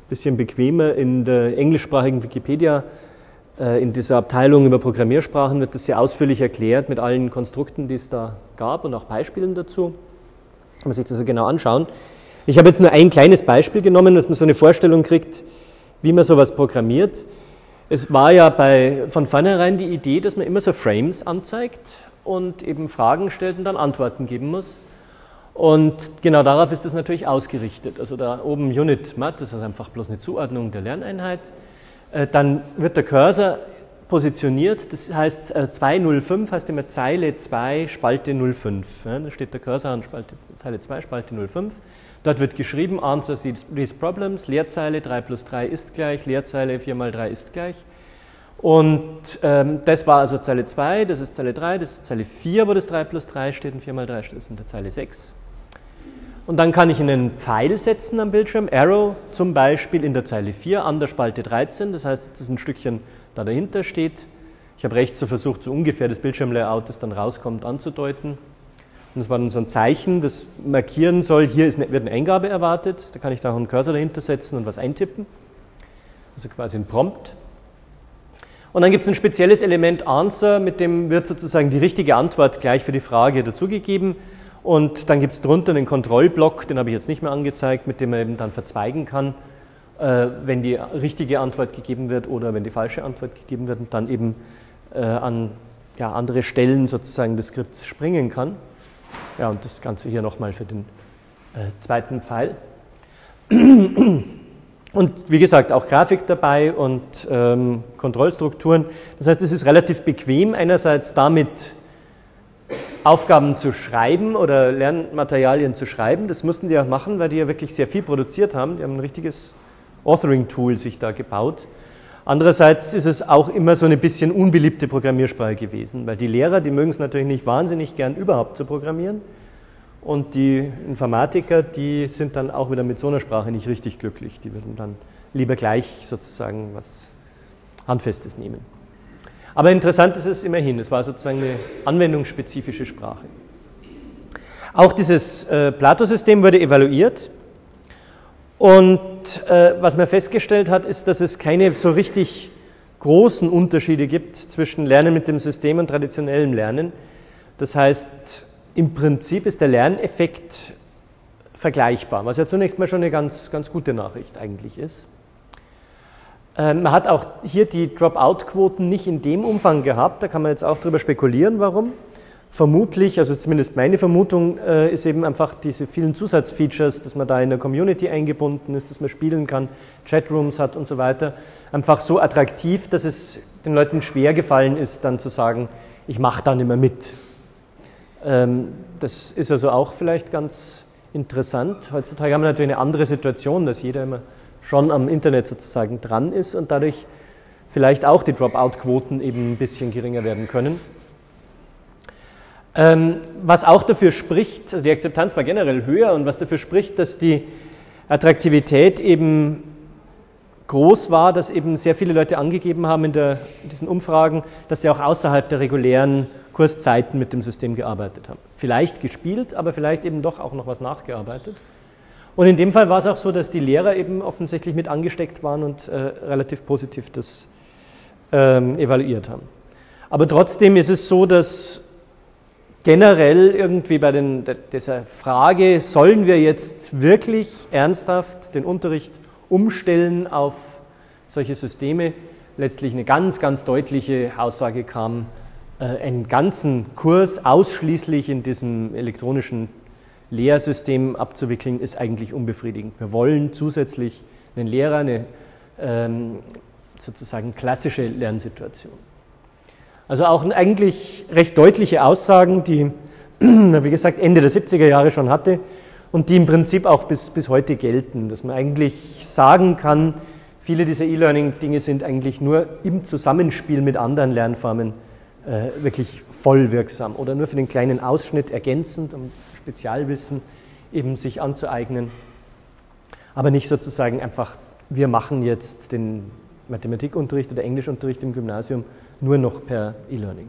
bisschen bequemer. In der englischsprachigen Wikipedia, in dieser Abteilung über Programmiersprachen, wird das sehr ausführlich erklärt mit allen Konstrukten, die es da gab und auch Beispielen dazu. Kann man sich das so genau anschauen. Ich habe jetzt nur ein kleines Beispiel genommen, dass man so eine Vorstellung kriegt, wie man sowas programmiert. Es war ja von vornherein die Idee, dass man immer so Frames anzeigt und eben Fragen stellt und dann Antworten geben muss. Und genau darauf ist das natürlich ausgerichtet. Also da oben Unit Mat, das ist einfach bloß eine Zuordnung der Lerneinheit. Dann wird der Cursor positioniert, das heißt 205 heißt immer Zeile 2, Spalte 05. Ja, da steht der Cursor an Zeile 2, Spalte 05. Dort wird geschrieben, answer these problems, Leerzeile 3 plus 3 ist gleich, Leerzeile 4 mal 3 ist gleich. Und das war also Zeile 2, das ist Zeile 3, das ist Zeile 4, wo das 3 plus 3 steht und 4 mal 3 steht, das ist in der Zeile 6. Und dann kann ich einen Pfeil setzen am Bildschirm, Arrow zum Beispiel in der Zeile 4 an der Spalte 13, das heißt, das ist ein Stückchen da dahinter steht. Ich habe rechts so versucht, so ungefähr das Bildschirmlayout, das dann rauskommt, anzudeuten. Und das war dann so ein Zeichen, das markieren soll, hier wird eine Eingabe erwartet, da kann ich da auch einen Cursor dahinter setzen und was eintippen. Also quasi ein Prompt. Und dann gibt es ein spezielles Element Answer, mit dem wird sozusagen die richtige Antwort gleich für die Frage dazugegeben. Und dann gibt es drunter einen Kontrollblock, den habe ich jetzt nicht mehr angezeigt, mit dem man eben dann verzweigen kann, wenn die richtige Antwort gegeben wird oder wenn die falsche Antwort gegeben wird und dann eben an andere Stellen sozusagen des Skripts springen kann. Ja, und das Ganze hier nochmal für den zweiten Pfeil. Und wie gesagt, auch Grafik dabei und Kontrollstrukturen. Das heißt, es ist relativ bequem, einerseits damit Aufgaben zu schreiben oder Lernmaterialien zu schreiben. Das mussten die auch machen, weil die ja wirklich sehr viel produziert haben. Die haben ein richtiges Authoring-Tool sich da gebaut. Andererseits ist es auch immer so eine bisschen unbeliebte Programmiersprache gewesen, weil die Lehrer, die mögen es natürlich nicht wahnsinnig gern überhaupt zu programmieren und die Informatiker, die sind dann auch wieder mit so einer Sprache nicht richtig glücklich. Die würden dann lieber gleich sozusagen was Handfestes nehmen. Aber interessant ist es immerhin, es war sozusagen eine anwendungsspezifische Sprache. Auch dieses Plato-System wurde evaluiert und was man festgestellt hat, ist, dass es keine so richtig großen Unterschiede gibt zwischen Lernen mit dem System und traditionellem Lernen. Das heißt, im Prinzip ist der Lerneffekt vergleichbar, was ja zunächst mal schon eine ganz gute Nachricht eigentlich ist. Man hat auch hier die Dropout-Quoten nicht in dem Umfang gehabt, da kann man jetzt auch darüber spekulieren, warum. Vermutlich, also zumindest meine Vermutung, ist eben einfach diese vielen Zusatzfeatures, dass man da in der Community eingebunden ist, dass man spielen kann, Chatrooms hat und so weiter, einfach so attraktiv, dass es den Leuten schwer gefallen ist, dann zu sagen, ich mache da nicht mehr mit. Das ist also auch vielleicht ganz interessant. Heutzutage haben wir natürlich eine andere Situation, dass jeder immer schon am Internet sozusagen dran ist und dadurch vielleicht auch die Dropout-Quoten eben ein bisschen geringer werden können. Was auch dafür spricht, also die Akzeptanz war generell höher und was dafür spricht, dass die Attraktivität eben groß war, dass eben sehr viele Leute angegeben haben in diesen Umfragen, dass sie auch außerhalb der regulären Kurszeiten mit dem System gearbeitet haben. Vielleicht gespielt, aber vielleicht eben doch auch noch was nachgearbeitet. Und in dem Fall war es auch so, dass die Lehrer eben offensichtlich mit angesteckt waren und relativ positiv das evaluiert haben. Aber trotzdem ist es so, dass generell irgendwie bei dieser Frage, sollen wir jetzt wirklich ernsthaft den Unterricht umstellen auf solche Systeme, letztlich eine ganz deutliche Aussage kam, einen ganzen Kurs ausschließlich in diesem elektronischen Lehrsystem abzuwickeln, ist eigentlich unbefriedigend. Wir wollen zusätzlich einen Lehrer, eine sozusagen klassische Lernsituation. Also auch eigentlich recht deutliche Aussagen, die, wie gesagt, Ende der 70er Jahre schon hatte und die im Prinzip auch bis heute gelten, dass man eigentlich sagen kann, viele dieser E-Learning-Dinge sind eigentlich nur im Zusammenspiel mit anderen Lernformen wirklich voll wirksam oder nur für den kleinen Ausschnitt ergänzend, um Spezialwissen eben sich anzueignen, aber nicht sozusagen einfach, wir machen jetzt den Mathematikunterricht oder Englischunterricht im Gymnasium nur noch per E-Learning.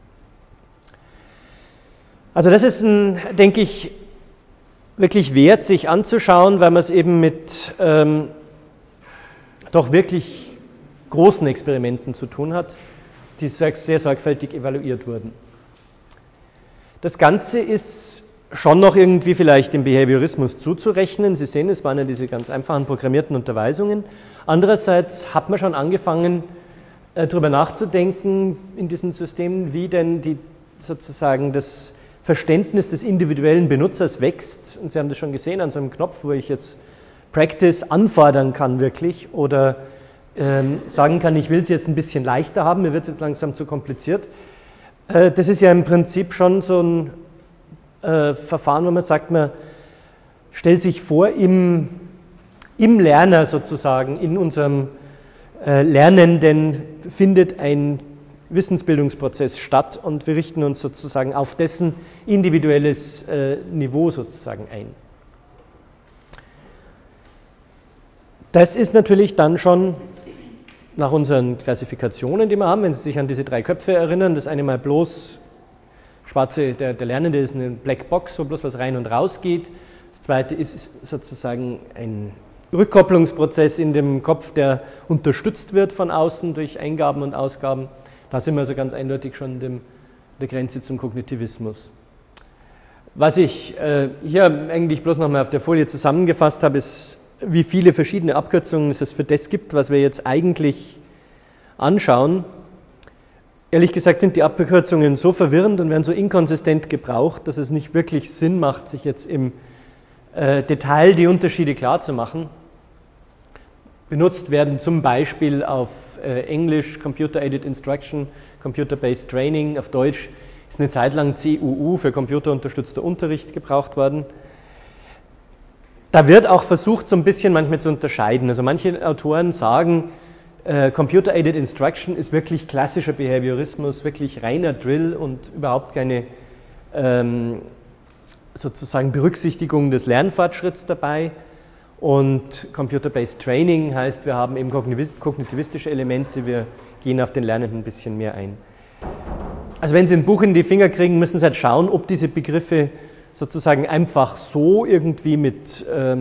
Also das ist, denke ich, wirklich wert, sich anzuschauen, weil man es eben mit doch wirklich großen Experimenten zu tun hat, die sehr sorgfältig evaluiert wurden. Das Ganze ist schon noch irgendwie vielleicht dem Behaviorismus zuzurechnen. Sie sehen, es waren ja diese ganz einfachen programmierten Unterweisungen. Andererseits hat man schon angefangen, darüber nachzudenken in diesen Systemen, wie denn sozusagen das Verständnis des individuellen Benutzers wächst. Und Sie haben das schon gesehen an so einem Knopf, wo ich jetzt Practice anfordern kann wirklich oder sagen kann, ich will es jetzt ein bisschen leichter haben, mir wird es jetzt langsam zu kompliziert. Das ist ja im Prinzip schon so ein Verfahren, wo man sagt, man stellt sich vor, im Lerner sozusagen, in unserem Lernenden findet ein Wissensbildungsprozess statt und wir richten uns sozusagen auf dessen individuelles Niveau sozusagen ein. Das ist natürlich dann schon nach unseren Klassifikationen, die wir haben, wenn Sie sich an diese 3 Köpfe erinnern, das eine mal bloß der Lernende ist eine Blackbox, wo bloß was rein und raus geht. Das zweite ist sozusagen ein Rückkopplungsprozess in dem Kopf, der unterstützt wird von außen durch Eingaben und Ausgaben. Da sind wir also ganz eindeutig schon an der Grenze zum Kognitivismus. Was ich hier eigentlich bloß nochmal auf der Folie zusammengefasst habe, ist, wie viele verschiedene Abkürzungen es für das gibt, was wir jetzt eigentlich anschauen. Ehrlich gesagt sind die Abkürzungen so verwirrend und werden so inkonsistent gebraucht, dass es nicht wirklich Sinn macht, sich jetzt im Detail die Unterschiede klarzumachen. Benutzt werden zum Beispiel auf Englisch Computer Aided Instruction, Computer Based Training, auf Deutsch ist eine Zeit lang CUU für computerunterstützter Unterricht gebraucht worden. Da wird auch versucht, so ein bisschen manchmal zu unterscheiden. Also manche Autoren sagen, Computer Aided Instruction ist wirklich klassischer Behaviorismus, wirklich reiner Drill und überhaupt keine sozusagen Berücksichtigung des Lernfortschritts dabei. Und Computer-Based Training heißt, wir haben eben kognitivistische Elemente, wir gehen auf den Lernenden ein bisschen mehr ein. Also wenn Sie ein Buch in die Finger kriegen, müssen Sie halt schauen, ob diese Begriffe sozusagen einfach so irgendwie mit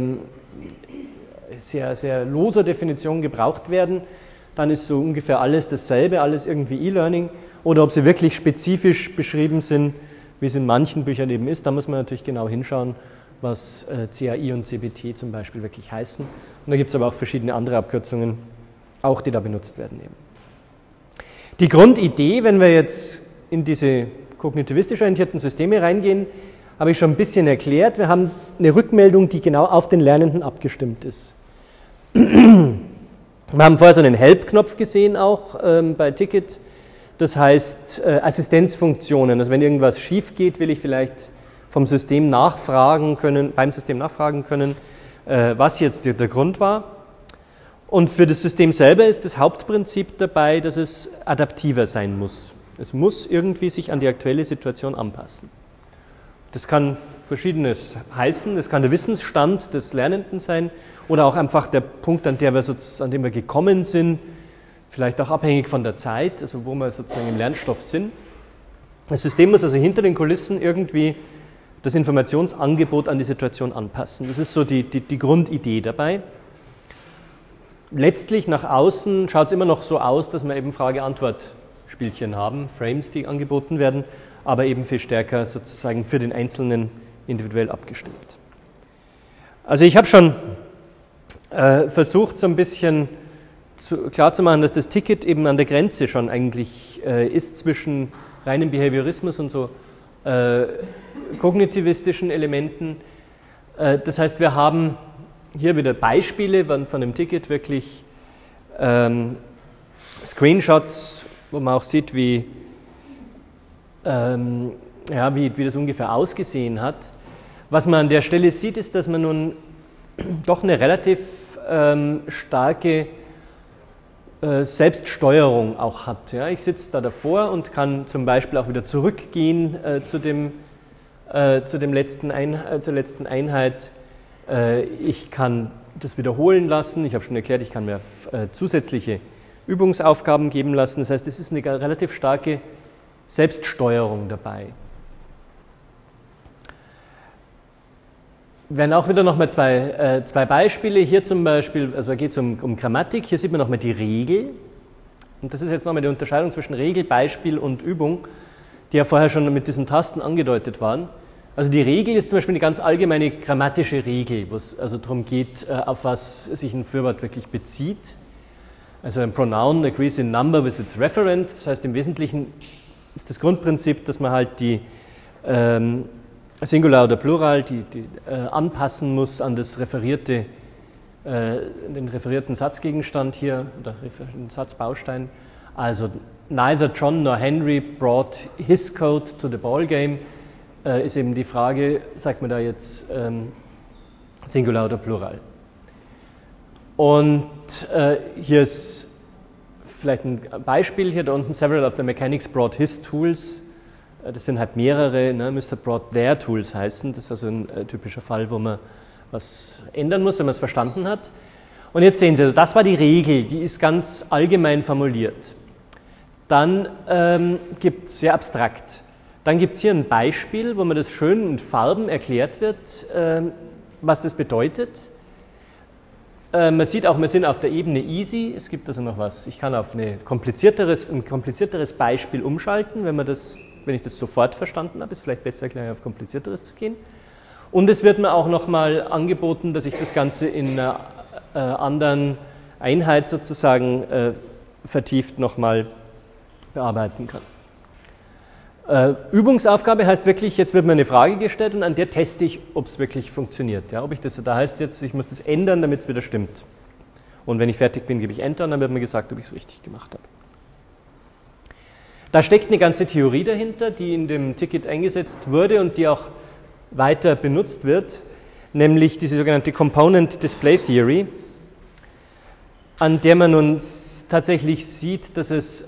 sehr, sehr loser Definition gebraucht werden, dann ist so ungefähr alles dasselbe, alles irgendwie E-Learning, oder ob sie wirklich spezifisch beschrieben sind, wie es in manchen Büchern eben ist. Da muss man natürlich genau hinschauen, was CAI und CBT zum Beispiel wirklich heißen. Und da gibt es aber auch verschiedene andere Abkürzungen, auch die da benutzt werden eben. Die Grundidee, wenn wir jetzt in diese kognitivistisch orientierten Systeme reingehen, habe ich schon ein bisschen erklärt. Wir haben eine Rückmeldung, die genau auf den Lernenden abgestimmt ist. Wir haben vorher so einen Help-Knopf gesehen, auch bei Ticket. Das heißt Assistenzfunktionen. Also wenn irgendwas schief geht, will ich vielleicht vom System nachfragen können, was jetzt der Grund war. Und für das System selber ist das Hauptprinzip dabei, dass es adaptiver sein muss. Es muss irgendwie sich an die aktuelle Situation anpassen. Das kann Verschiedenes heißen, das kann der Wissensstand des Lernenden sein oder auch einfach der Punkt, an dem wir gekommen sind, vielleicht auch abhängig von der Zeit, also wo wir sozusagen im Lernstoff sind. Das System muss also hinter den Kulissen irgendwie das Informationsangebot an die Situation anpassen. Das ist so die Grundidee dabei. Letztlich nach außen schaut es immer noch so aus, dass wir eben Frage-Antwort-Spielchen haben, Frames, die angeboten werden, aber eben viel stärker sozusagen für den Einzelnen individuell abgestimmt. Also ich habe schon versucht, so ein bisschen klarzumachen, dass das Ticket eben an der Grenze schon eigentlich ist zwischen reinem Behaviorismus und so kognitivistischen Elementen. Das heißt, wir haben hier wieder Beispiele von dem Ticket, wirklich Screenshots, wo man auch sieht, wie das ungefähr ausgesehen hat. Was man an der Stelle sieht, ist, dass man nun doch eine relativ starke Selbststeuerung auch hat. Ja, ich sitze da davor und kann zum Beispiel auch wieder zurückgehen zur letzten Einheit. Ich kann das wiederholen lassen. Ich habe schon erklärt, ich kann mir zusätzliche Übungsaufgaben geben lassen. Das heißt, es ist eine relativ starke Selbststeuerung dabei. werden auch wieder nochmal zwei Beispiele. Hier zum Beispiel, also geht es um Grammatik. Hier sieht man nochmal die Regel. Und das ist jetzt nochmal die Unterscheidung zwischen Regel, Beispiel und Übung, die ja vorher schon mit diesen Tasten angedeutet waren. Also die Regel ist zum Beispiel eine ganz allgemeine grammatische Regel, wo es also darum geht, auf was sich ein Fürwort wirklich bezieht. Also ein Pronoun agrees in number with its referent. Das heißt, im Wesentlichen ist das Grundprinzip, dass man halt die Singular oder Plural, die anpassen muss an das den referierten Satzgegenstand hier oder den Satzbaustein. Also neither John nor Henry brought his coat to the ball game, ist eben die Frage, sagt man da jetzt Singular oder Plural. Und hier ist vielleicht ein Beispiel hier da unten, several of the mechanics brought his tools. Das sind halt mehrere, ne? Mr. brought their tools heißen. Das ist also ein typischer Fall, wo man was ändern muss, wenn man es verstanden hat. Und jetzt sehen Sie, also das war die Regel, die ist ganz allgemein formuliert. Dann gibt es sehr abstrakt. Dann gibt es hier ein Beispiel, wo man das schön mit Farben erklärt wird, was das bedeutet. Man sieht auch, wir sind auf der Ebene easy. Es gibt also noch was. Ich kann auf ein komplizierteres Beispiel umschalten, wenn ich das sofort verstanden habe. Ist vielleicht besser, gleich auf komplizierteres zu gehen. Und es wird mir auch nochmal angeboten, dass ich das Ganze in einer anderen Einheit sozusagen vertieft nochmal bearbeiten kann. Übungsaufgabe heißt wirklich, jetzt wird mir eine Frage gestellt und an der teste ich, ob es wirklich funktioniert. Ja, da heißt jetzt, ich muss das ändern, damit es wieder stimmt. Und wenn ich fertig bin, gebe ich Enter und dann wird mir gesagt, ob ich es richtig gemacht habe. Da steckt eine ganze Theorie dahinter, die in dem Ticket eingesetzt wurde und die auch weiter benutzt wird, nämlich diese sogenannte Component Display Theory, an der man nun tatsächlich sieht, dass es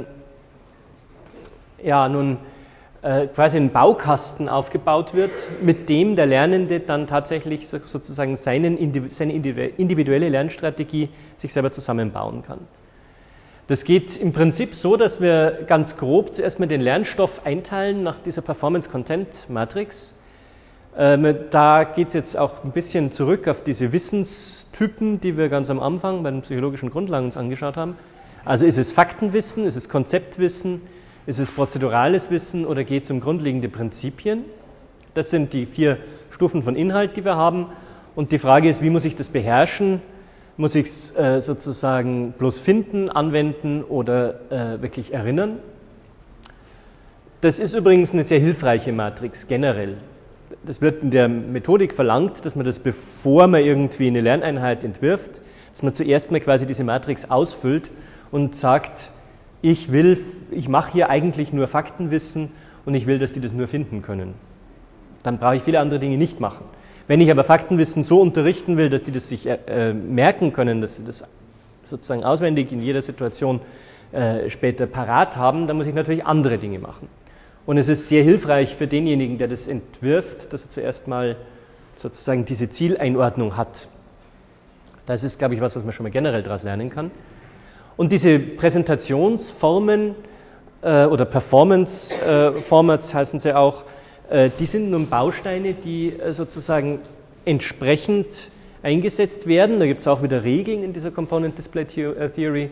quasi ein Baukasten aufgebaut wird, mit dem der Lernende dann tatsächlich sozusagen seine individuelle Lernstrategie sich selber zusammenbauen kann. Das geht im Prinzip so, dass wir ganz grob zuerst mal den Lernstoff einteilen nach dieser Performance-Content-Matrix. Da geht es jetzt auch ein bisschen zurück auf diese Wissenstypen, die wir ganz am Anfang bei den psychologischen Grundlagen uns angeschaut haben. Also ist es Faktenwissen, ist es Konzeptwissen, ist es prozedurales Wissen oder geht es um grundlegende Prinzipien? Das sind die 4 Stufen von Inhalt, die wir haben. Und die Frage ist, wie muss ich das beherrschen? Muss ich es sozusagen bloß finden, anwenden oder wirklich erinnern? Das ist übrigens eine sehr hilfreiche Matrix generell. Das wird in der Methodik verlangt, dass man das, bevor man irgendwie eine Lerneinheit entwirft, dass man zuerst mal quasi diese Matrix ausfüllt und sagt, ich mache hier eigentlich nur Faktenwissen und ich will, dass die das nur finden können. Dann brauche ich viele andere Dinge nicht machen. Wenn ich aber Faktenwissen so unterrichten will, dass die das sich merken können, dass sie das sozusagen auswendig in jeder Situation später parat haben, dann muss ich natürlich andere Dinge machen. Und es ist sehr hilfreich für denjenigen, der das entwirft, dass er zuerst mal sozusagen diese Zieleinordnung hat. Das ist, glaube ich, was man schon mal generell daraus lernen kann. Und diese Präsentationsformen oder Performance-Formats heißen sie auch, die sind nun Bausteine, die sozusagen entsprechend eingesetzt werden. Da gibt es auch wieder Regeln in dieser Component Display Theory,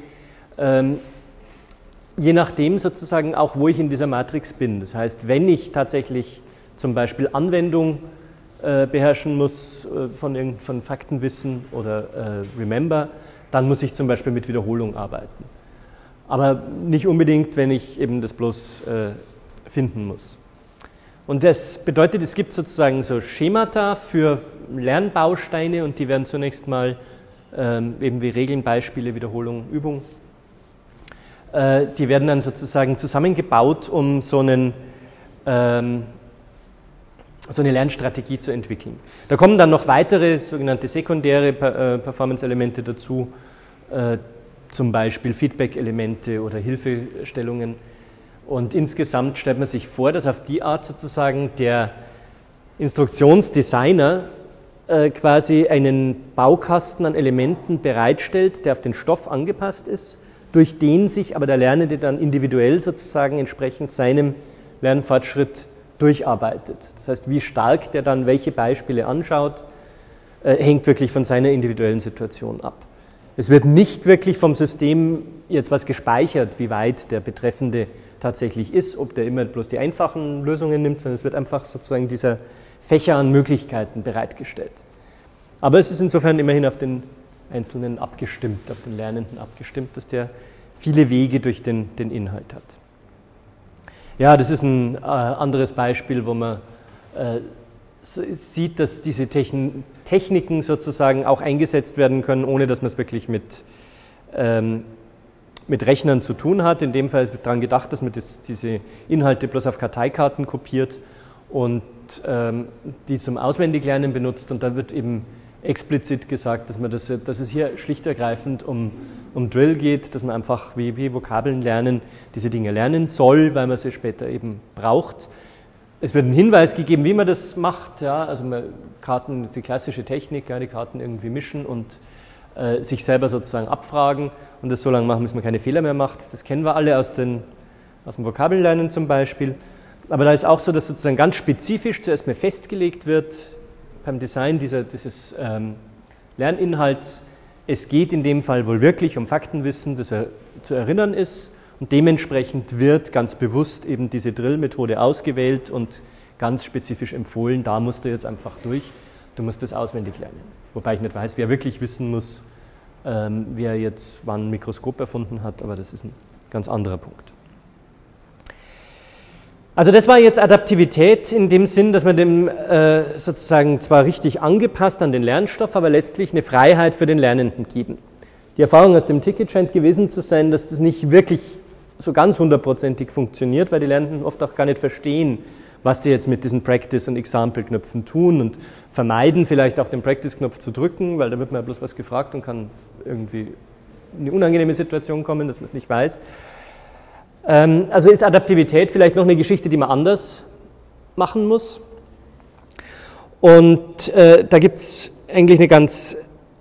je nachdem sozusagen auch, wo ich in dieser Matrix bin. Das heißt, wenn ich tatsächlich zum Beispiel Anwendung beherrschen muss von Faktenwissen oder Remember, dann muss ich zum Beispiel mit Wiederholung arbeiten. Aber nicht unbedingt, wenn ich eben das bloß finden muss. Und das bedeutet, es gibt sozusagen so Schemata für Lernbausteine und die werden zunächst mal eben wie Regeln, Beispiele, Wiederholung, Übung. Die werden dann sozusagen zusammengebaut, um so eine Lernstrategie zu entwickeln. Da kommen dann noch weitere sogenannte sekundäre Performance-Elemente dazu, zum Beispiel Feedback-Elemente oder Hilfestellungen. Und insgesamt stellt man sich vor, dass auf die Art sozusagen der Instruktionsdesigner quasi einen Baukasten an Elementen bereitstellt, der auf den Stoff angepasst ist, durch den sich aber der Lernende dann individuell sozusagen entsprechend seinem Lernfortschritt durcharbeitet. Das heißt, wie stark der dann welche Beispiele anschaut, hängt wirklich von seiner individuellen Situation ab. Es wird nicht wirklich vom System jetzt was gespeichert, wie weit der Betreffende tatsächlich ist, ob der immer bloß die einfachen Lösungen nimmt, sondern es wird einfach sozusagen dieser Fächer an Möglichkeiten bereitgestellt. Aber es ist insofern immerhin auf den Einzelnen abgestimmt, auf den Lernenden abgestimmt, dass der viele Wege durch den Inhalt hat. Ja, das ist ein anderes Beispiel, wo man sieht, dass diese Techniken sozusagen auch eingesetzt werden können, ohne dass man es wirklich mit Rechnern zu tun hat. In dem Fall ist daran gedacht, dass man diese Inhalte bloß auf Karteikarten kopiert und die zum Auswendiglernen benutzt. Und da wird eben explizit gesagt, dass es hier schlicht und ergreifend um Drill geht, dass man einfach wie Vokabeln lernen, diese Dinge lernen soll, weil man sie später eben braucht. Es wird ein Hinweis gegeben, wie man das macht, ja, also Karten, die klassische Technik, ja, die Karten irgendwie mischen und sich selber sozusagen abfragen und das so lange machen, bis man keine Fehler mehr macht. Das kennen wir alle aus dem Vokabellernen zum Beispiel. Aber da ist auch so, dass sozusagen ganz spezifisch zuerst mal festgelegt wird beim Design dieses Lerninhalts. Es geht in dem Fall wohl wirklich um Faktenwissen, das zu erinnern ist. Und dementsprechend wird ganz bewusst eben diese Drill-Methode ausgewählt und ganz spezifisch empfohlen, da musst du jetzt einfach durch, du musst das auswendig lernen. Wobei ich nicht weiß, wer wirklich wissen muss, wer jetzt wann ein Mikroskop erfunden hat, aber das ist ein ganz anderer Punkt. Also das war jetzt Adaptivität in dem Sinn, dass man dem sozusagen zwar richtig angepasst an den Lernstoff, aber letztlich eine Freiheit für den Lernenden geben. Die Erfahrung aus dem Ticket scheint gewesen zu sein, dass das nicht wirklich so ganz hundertprozentig funktioniert, weil die Lernenden oft auch gar nicht verstehen, was sie jetzt mit diesen Practice- und Example-Knöpfen tun und vermeiden vielleicht auch den Practice-Knopf zu drücken, weil da wird man ja bloß was gefragt und kann irgendwie in eine unangenehme Situation kommen, dass man es nicht weiß. Also ist Adaptivität vielleicht noch eine Geschichte, die man anders machen muss. Und da gibt es eigentlich eine ganz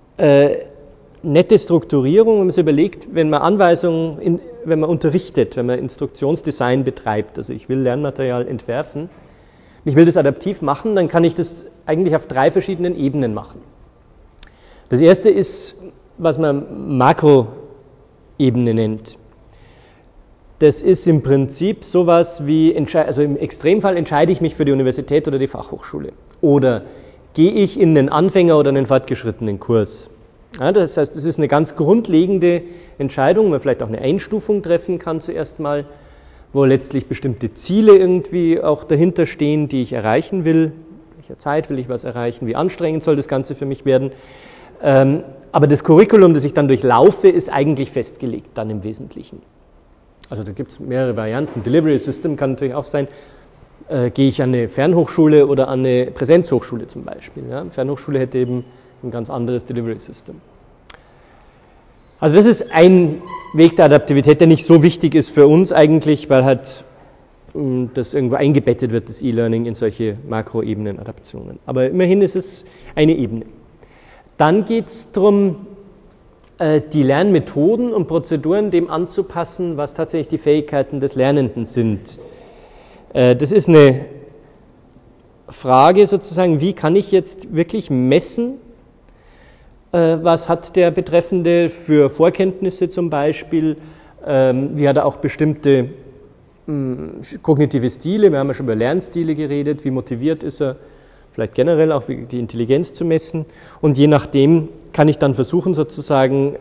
nette Strukturierung, wenn man sich überlegt, wenn man Anweisungen, wenn man unterrichtet, wenn man Instruktionsdesign betreibt, also ich will Lernmaterial entwerfen, und ich will das adaptiv machen, dann kann ich das eigentlich auf 3 verschiedenen Ebenen machen. Das erste ist, was man Makroebene nennt. Das ist im Prinzip sowas wie, also im Extremfall entscheide ich mich für die Universität oder die Fachhochschule. Oder gehe ich in einen Anfänger- oder einen fortgeschrittenen Kurs. Ja, das heißt, es ist eine ganz grundlegende Entscheidung, wo man vielleicht auch eine Einstufung treffen kann zuerst mal, wo letztlich bestimmte Ziele irgendwie auch dahinter stehen, die ich erreichen will. In welcher Zeit will ich was erreichen? Wie anstrengend soll das Ganze für mich werden? Aber das Curriculum, das ich dann durchlaufe, ist eigentlich festgelegt dann im Wesentlichen. Also da gibt es mehrere Varianten. Delivery System kann natürlich auch sein, gehe ich an eine Fernhochschule oder an eine Präsenzhochschule zum Beispiel. Ja? Eine Fernhochschule hätte eben ein ganz anderes Delivery System. Also das ist ein Weg der Adaptivität, der nicht so wichtig ist für uns eigentlich, weil halt das irgendwo eingebettet wird, das E-Learning in solche Makroebenen-Adaptionen. Aber immerhin ist es eine Ebene. Dann geht es darum, die Lernmethoden und Prozeduren dem anzupassen, was tatsächlich die Fähigkeiten des Lernenden sind. Das ist eine Frage sozusagen, wie kann ich jetzt wirklich messen, was hat der Betreffende für Vorkenntnisse zum Beispiel, wie hat er auch bestimmte kognitive Stile, wir haben ja schon über Lernstile geredet, wie motiviert ist er, vielleicht generell auch die Intelligenz zu messen und je nachdem kann ich dann versuchen sozusagen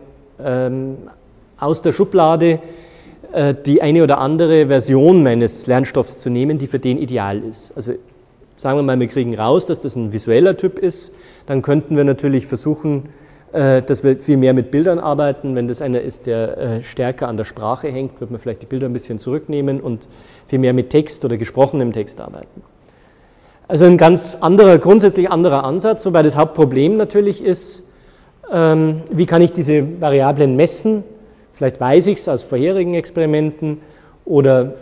aus der Schublade die eine oder andere Version meines Lernstoffs zu nehmen, die für den ideal ist. Also sagen wir mal, wir kriegen raus, dass das ein visueller Typ ist, dann könnten wir natürlich versuchen, dass wir viel mehr mit Bildern arbeiten. Wenn das einer ist, der stärker an der Sprache hängt, wird man vielleicht die Bilder ein bisschen zurücknehmen und viel mehr mit Text oder gesprochenem Text arbeiten. Also ein ganz anderer, grundsätzlich anderer Ansatz, wobei das Hauptproblem natürlich ist, wie kann ich diese Variablen messen? Vielleicht weiß ich es aus vorherigen Experimenten oder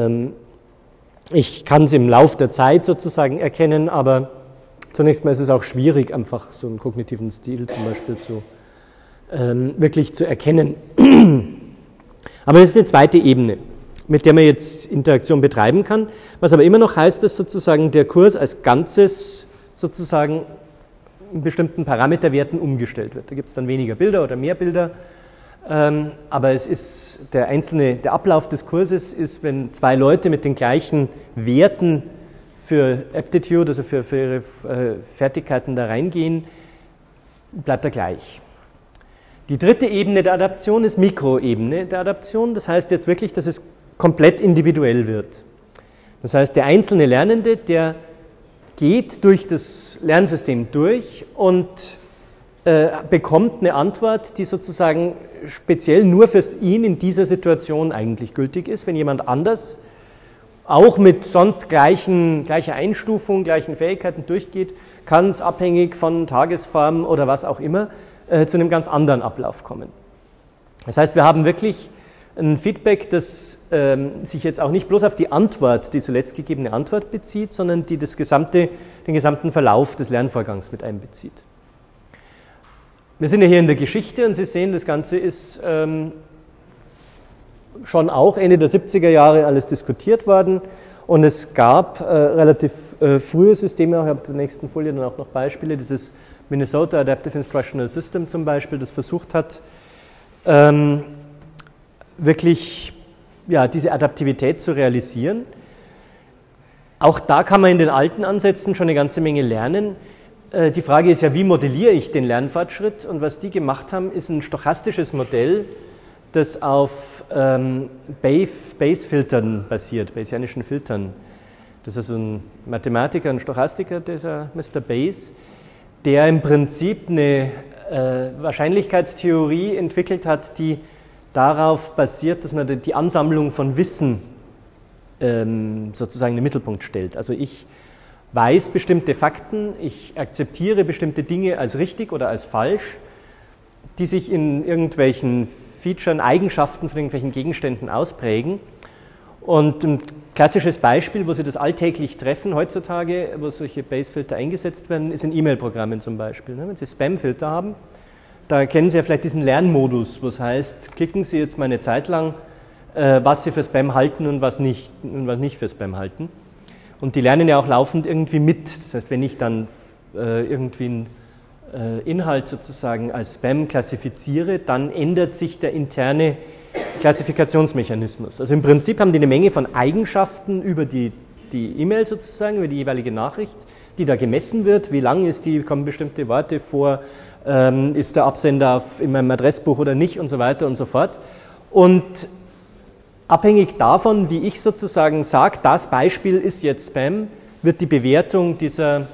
ich kann es im Lauf der Zeit sozusagen erkennen, aber zunächst mal ist es auch schwierig, einfach so einen kognitiven Stil zum Beispiel wirklich zu erkennen. Aber das ist eine zweite Ebene. mit der man jetzt Interaktion betreiben kann, was aber immer noch heißt, dass sozusagen der Kurs als Ganzes sozusagen in bestimmten Parameterwerten umgestellt wird. Da gibt es dann weniger Bilder oder mehr Bilder, aber es ist der Ablauf des Kurses ist, wenn zwei Leute mit den gleichen Werten für Aptitude, also für ihre Fertigkeiten da reingehen, bleibt er gleich. Die dritte Ebene der Adaption ist Mikroebene der Adaption. Das heißt jetzt wirklich, dass es komplett individuell wird. Das heißt, der einzelne Lernende, der geht durch das Lernsystem durch und bekommt eine Antwort, die sozusagen speziell nur für ihn in dieser Situation eigentlich gültig ist. Wenn jemand anders auch mit sonst gleicher Einstufung, gleichen Fähigkeiten durchgeht, kann es abhängig von Tagesform oder was auch immer zu einem ganz anderen Ablauf kommen. Das heißt, wir haben wirklich ein Feedback, das sich jetzt auch nicht bloß auf die Antwort, die zuletzt gegebene Antwort bezieht, sondern die den gesamten Verlauf des Lernvorgangs mit einbezieht. Wir sind ja hier in der Geschichte und Sie sehen, das Ganze ist schon auch Ende der 70er Jahre alles diskutiert worden und es gab relativ frühe Systeme, ich habe auf der nächsten Folie dann auch noch Beispiele, dieses Minnesota Adaptive Instructional System zum Beispiel, das versucht hat, wirklich diese Adaptivität zu realisieren. Auch da kann man in den alten Ansätzen schon eine ganze Menge lernen. Die Frage ist ja, wie modelliere ich den Lernfortschritt? Und was die gemacht haben, ist ein stochastisches Modell, das auf Bayes-Filtern basiert, Bayesianischen Filtern. Das ist ein Mathematiker, ein Stochastiker, dieser Mr. Bayes, der im Prinzip eine Wahrscheinlichkeitstheorie entwickelt hat, die darauf basiert, dass man die Ansammlung von Wissen sozusagen in den Mittelpunkt stellt. Also ich weiß bestimmte Fakten, ich akzeptiere bestimmte Dinge als richtig oder als falsch, die sich in irgendwelchen Features, Eigenschaften von irgendwelchen Gegenständen ausprägen. Und ein klassisches Beispiel, wo Sie das alltäglich treffen heutzutage, wo solche Bayes-Filter eingesetzt werden, ist in E-Mail-Programmen zum Beispiel. Wenn Sie Spam-Filter haben, da kennen Sie ja vielleicht diesen Lernmodus, wo es heißt, klicken Sie jetzt mal eine Zeit lang, was Sie für Spam halten und was nicht für Spam halten. Und die lernen ja auch laufend irgendwie mit. Das heißt, wenn ich dann irgendwie einen Inhalt sozusagen als Spam klassifiziere, dann ändert sich der interne Klassifikationsmechanismus. Also im Prinzip haben die eine Menge von Eigenschaften über die E-Mail sozusagen, über die jeweilige Nachricht, die da gemessen wird. Wie lang ist die, kommen bestimmte Worte vor, ist der Absender in meinem Adressbuch oder nicht und so weiter und so fort. Und abhängig davon, wie ich sozusagen sage, das Beispiel ist jetzt Spam, wird die Bewertung dieser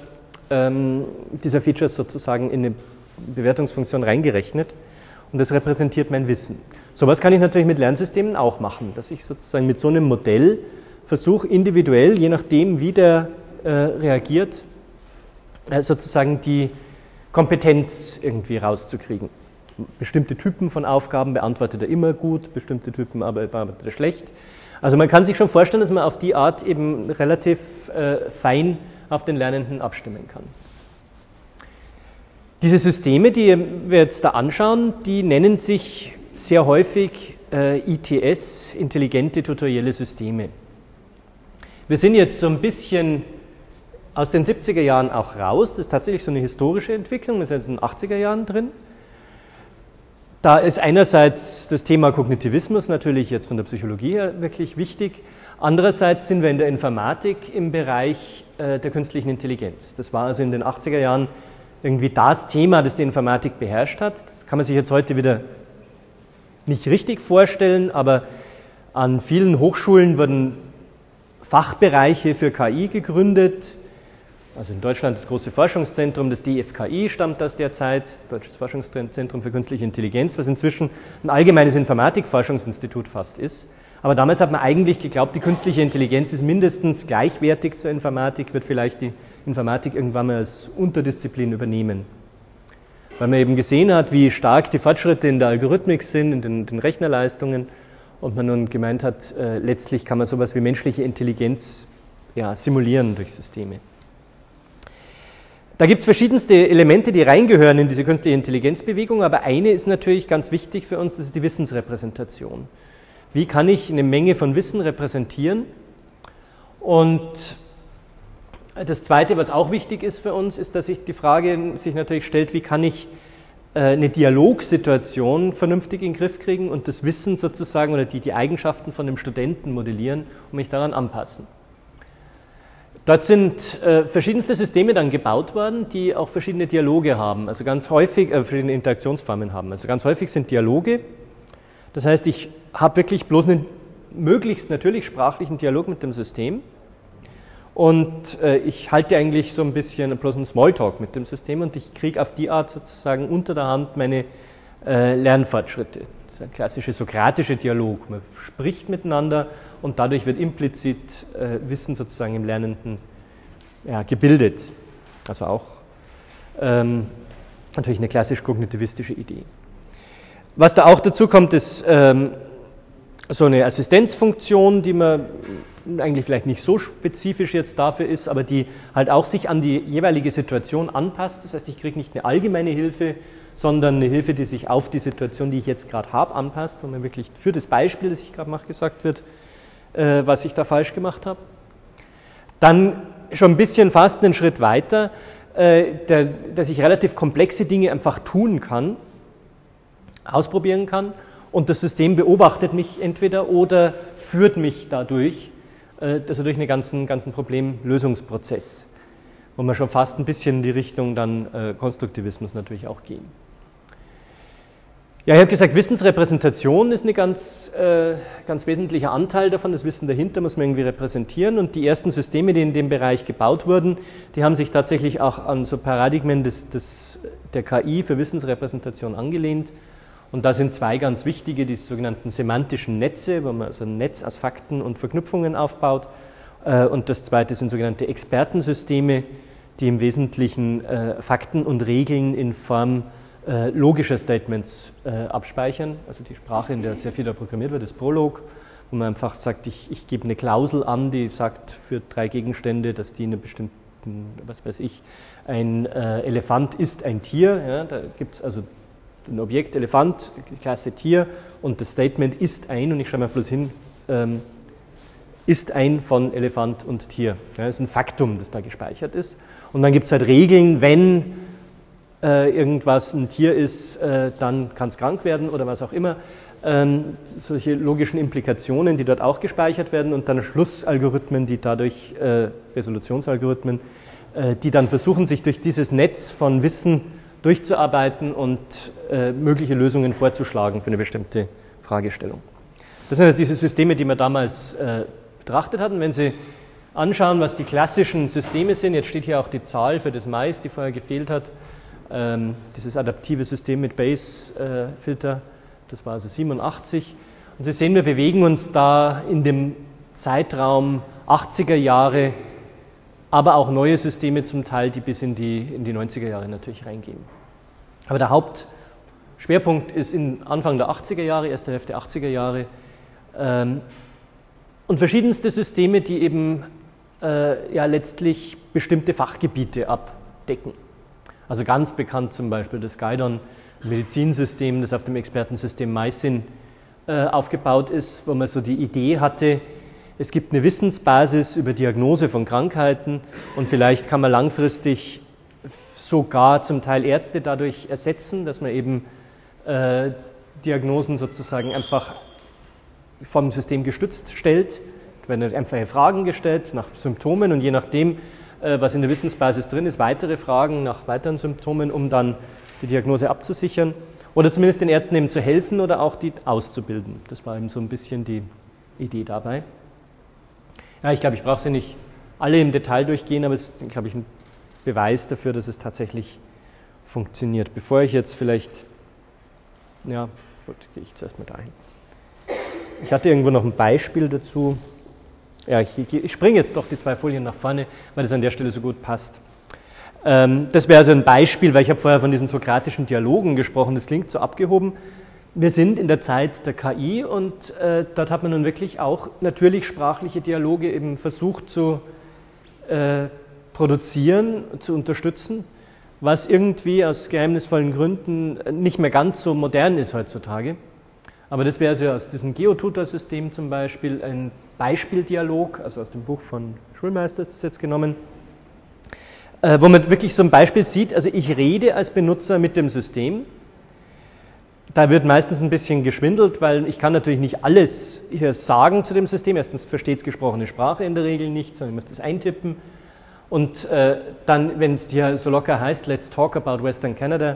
Features sozusagen in eine Bewertungsfunktion reingerechnet und das repräsentiert mein Wissen. Sowas kann ich natürlich mit Lernsystemen auch machen, dass ich sozusagen mit so einem Modell versuche, individuell, je nachdem wie der reagiert, sozusagen die Kompetenz irgendwie rauszukriegen. Bestimmte Typen von Aufgaben beantwortet er immer gut, bestimmte Typen beantwortet er schlecht. Also man kann sich schon vorstellen, dass man auf die Art eben relativ fein auf den Lernenden abstimmen kann. Diese Systeme, die wir jetzt da anschauen, die nennen sich sehr häufig ITS, intelligente tutorielle Systeme. Wir sind jetzt so ein bisschen aus den 70er Jahren auch raus, das ist tatsächlich so eine historische Entwicklung, wir sind jetzt in den 80er Jahren drin. Da ist einerseits das Thema Kognitivismus natürlich jetzt von der Psychologie her wirklich wichtig, andererseits sind wir in der Informatik im Bereich der künstlichen Intelligenz. Das war also in den 80er Jahren irgendwie das Thema, das die Informatik beherrscht hat. Das kann man sich jetzt heute wieder nicht richtig vorstellen, aber an vielen Hochschulen wurden Fachbereiche für KI gegründet. Also in Deutschland das große Forschungszentrum, das DFKI stammt aus der Zeit, das Deutsches Forschungszentrum für künstliche Intelligenz, was inzwischen ein allgemeines Informatikforschungsinstitut fast ist. Aber damals hat man eigentlich geglaubt, die künstliche Intelligenz ist mindestens gleichwertig zur Informatik, wird vielleicht die Informatik irgendwann mal als Unterdisziplin übernehmen. Weil man eben gesehen hat, wie stark die Fortschritte in der Algorithmik sind, in den Rechnerleistungen und man nun gemeint hat, letztlich kann man sowas wie menschliche Intelligenz simulieren durch Systeme. Da gibt es verschiedenste Elemente, die reingehören in diese künstliche Intelligenzbewegung, aber eine ist natürlich ganz wichtig für uns, das ist die Wissensrepräsentation. Wie kann ich eine Menge von Wissen repräsentieren? Und das Zweite, was auch wichtig ist für uns, ist, dass sich die Frage sich natürlich stellt, wie kann ich eine Dialogsituation vernünftig in den Griff kriegen und das Wissen sozusagen oder die Eigenschaften von dem Studenten modellieren und mich daran anpassen. Dort sind verschiedenste Systeme dann gebaut worden, die auch verschiedene Dialoge haben, also ganz häufig verschiedene Interaktionsformen haben. Also ganz häufig sind Dialoge, das heißt, ich habe wirklich bloß einen möglichst natürlich sprachlichen Dialog mit dem System und ich halte eigentlich so ein bisschen bloß einen Smalltalk mit dem System und ich kriege auf die Art sozusagen unter der Hand meine Lernfortschritte. Das ist ein klassischer sokratischer Dialog. Man spricht miteinander und dadurch wird implizit Wissen sozusagen im Lernenden gebildet. Also auch natürlich eine klassisch kognitivistische Idee. Was da auch dazu kommt, ist so eine Assistenzfunktion, die man eigentlich vielleicht nicht so spezifisch jetzt dafür ist, aber die halt auch sich an die jeweilige Situation anpasst. Das heißt, ich kriege nicht eine allgemeine Hilfe, sondern eine Hilfe, die sich auf die Situation, die ich jetzt gerade habe, anpasst, wo mir wirklich für das Beispiel, das ich gerade mache, gesagt wird, was ich da falsch gemacht habe. Dann schon ein bisschen fast einen Schritt weiter, dass ich relativ komplexe Dinge einfach tun kann, ausprobieren kann und das System beobachtet mich entweder oder führt mich dadurch, also durch einen ganzen Problemlösungsprozess, wo wir schon fast ein bisschen in die Richtung dann Konstruktivismus natürlich auch gehen. Ja, ich habe gesagt, Wissensrepräsentation ist ein ganz wesentlicher Anteil davon. Das Wissen dahinter muss man irgendwie repräsentieren. Und die ersten Systeme, die in dem Bereich gebaut wurden, die haben sich tatsächlich auch an so Paradigmen der KI für Wissensrepräsentation angelehnt. Und da sind zwei ganz wichtige, die sogenannten semantischen Netze, wo man also ein Netz aus Fakten und Verknüpfungen aufbaut. Und das zweite sind sogenannte Expertensysteme, die im Wesentlichen Fakten und Regeln in Form logischer Statements abspeichern. Also die Sprache, in der sehr viel da programmiert wird, ist Prolog, wo man einfach sagt, ich gebe eine Klausel an, die sagt für 3 Gegenstände, dass die in einer bestimmten, was weiß ich, ein Elefant ist ein Tier. Ja, da gibt es also ein Objekt Elefant, Klasse Tier und das Statement ist ein, und ich schreibe mal bloß hin, ist ein von Elefant und Tier. Ja, das ist ein Faktum, das da gespeichert ist. Und dann gibt es halt Regeln, wenn irgendwas ein Tier ist, dann kann es krank werden oder was auch immer. Solche logischen Implikationen, die dort auch gespeichert werden und dann Schlussalgorithmen, die dadurch, Resolutionsalgorithmen, die dann versuchen, sich durch dieses Netz von Wissen durchzuarbeiten und mögliche Lösungen vorzuschlagen für eine bestimmte Fragestellung. Das sind also diese Systeme, die wir damals betrachtet hatten. Wenn Sie anschauen, was die klassischen Systeme sind, jetzt steht hier auch die Zahl für das Mais, die vorher gefehlt hat, dieses adaptive System mit Bayes-Filter, das war also 87. Und Sie sehen, wir bewegen uns da in dem Zeitraum 80er Jahre, aber auch neue Systeme zum Teil, die bis in die 90er Jahre natürlich reingehen. Aber der Hauptschwerpunkt ist Anfang der 80er Jahre, erste Hälfte 80er Jahre, und verschiedenste Systeme, die eben letztlich bestimmte Fachgebiete abdecken. Also ganz bekannt zum Beispiel das Guidon Medizinsystem, das auf dem Expertensystem MySyn aufgebaut ist, wo man so die Idee hatte, es gibt eine Wissensbasis über Diagnose von Krankheiten und vielleicht kann man langfristig sogar zum Teil Ärzte dadurch ersetzen, dass man eben Diagnosen sozusagen einfach vom System gestützt stellt. Es werden einfache Fragen gestellt nach Symptomen und je nachdem, was in der Wissensbasis drin ist, weitere Fragen nach weiteren Symptomen, um dann die Diagnose abzusichern oder zumindest den Ärzten eben zu helfen oder auch die auszubilden. Das war eben so ein bisschen die Idee dabei. Ja, ich glaube, ich brauche sie nicht alle im Detail durchgehen, aber es ist, glaube ich, ein Beweis dafür, dass es tatsächlich funktioniert. Bevor ich jetzt vielleicht, ja, gut, gehe ich zuerst mal dahin. Ich hatte irgendwo noch ein Beispiel dazu. Ja, ich springe jetzt doch die 2 Folien nach vorne, weil das an der Stelle so gut passt. Das wäre also ein Beispiel, weil ich habe vorher von diesen sokratischen Dialogen gesprochen, das klingt so abgehoben. Wir sind in der Zeit der KI und dort hat man nun wirklich auch natürlich sprachliche Dialoge eben versucht zu produzieren, zu unterstützen, was irgendwie aus geheimnisvollen Gründen nicht mehr ganz so modern ist heutzutage. Aber das wäre also aus diesem GeoTutor-System zum Beispiel ein Beispieldialog, also aus dem Buch von Schulmeister ist das jetzt genommen, wo man wirklich so ein Beispiel sieht, also ich rede als Benutzer mit dem System. Da wird meistens ein bisschen geschwindelt, weil ich kann natürlich nicht alles hier sagen zu dem System. Erstens versteht es gesprochene Sprache in der Regel nicht, sondern ich muss das eintippen. Und dann, wenn es hier so locker heißt, let's talk about Western Canada,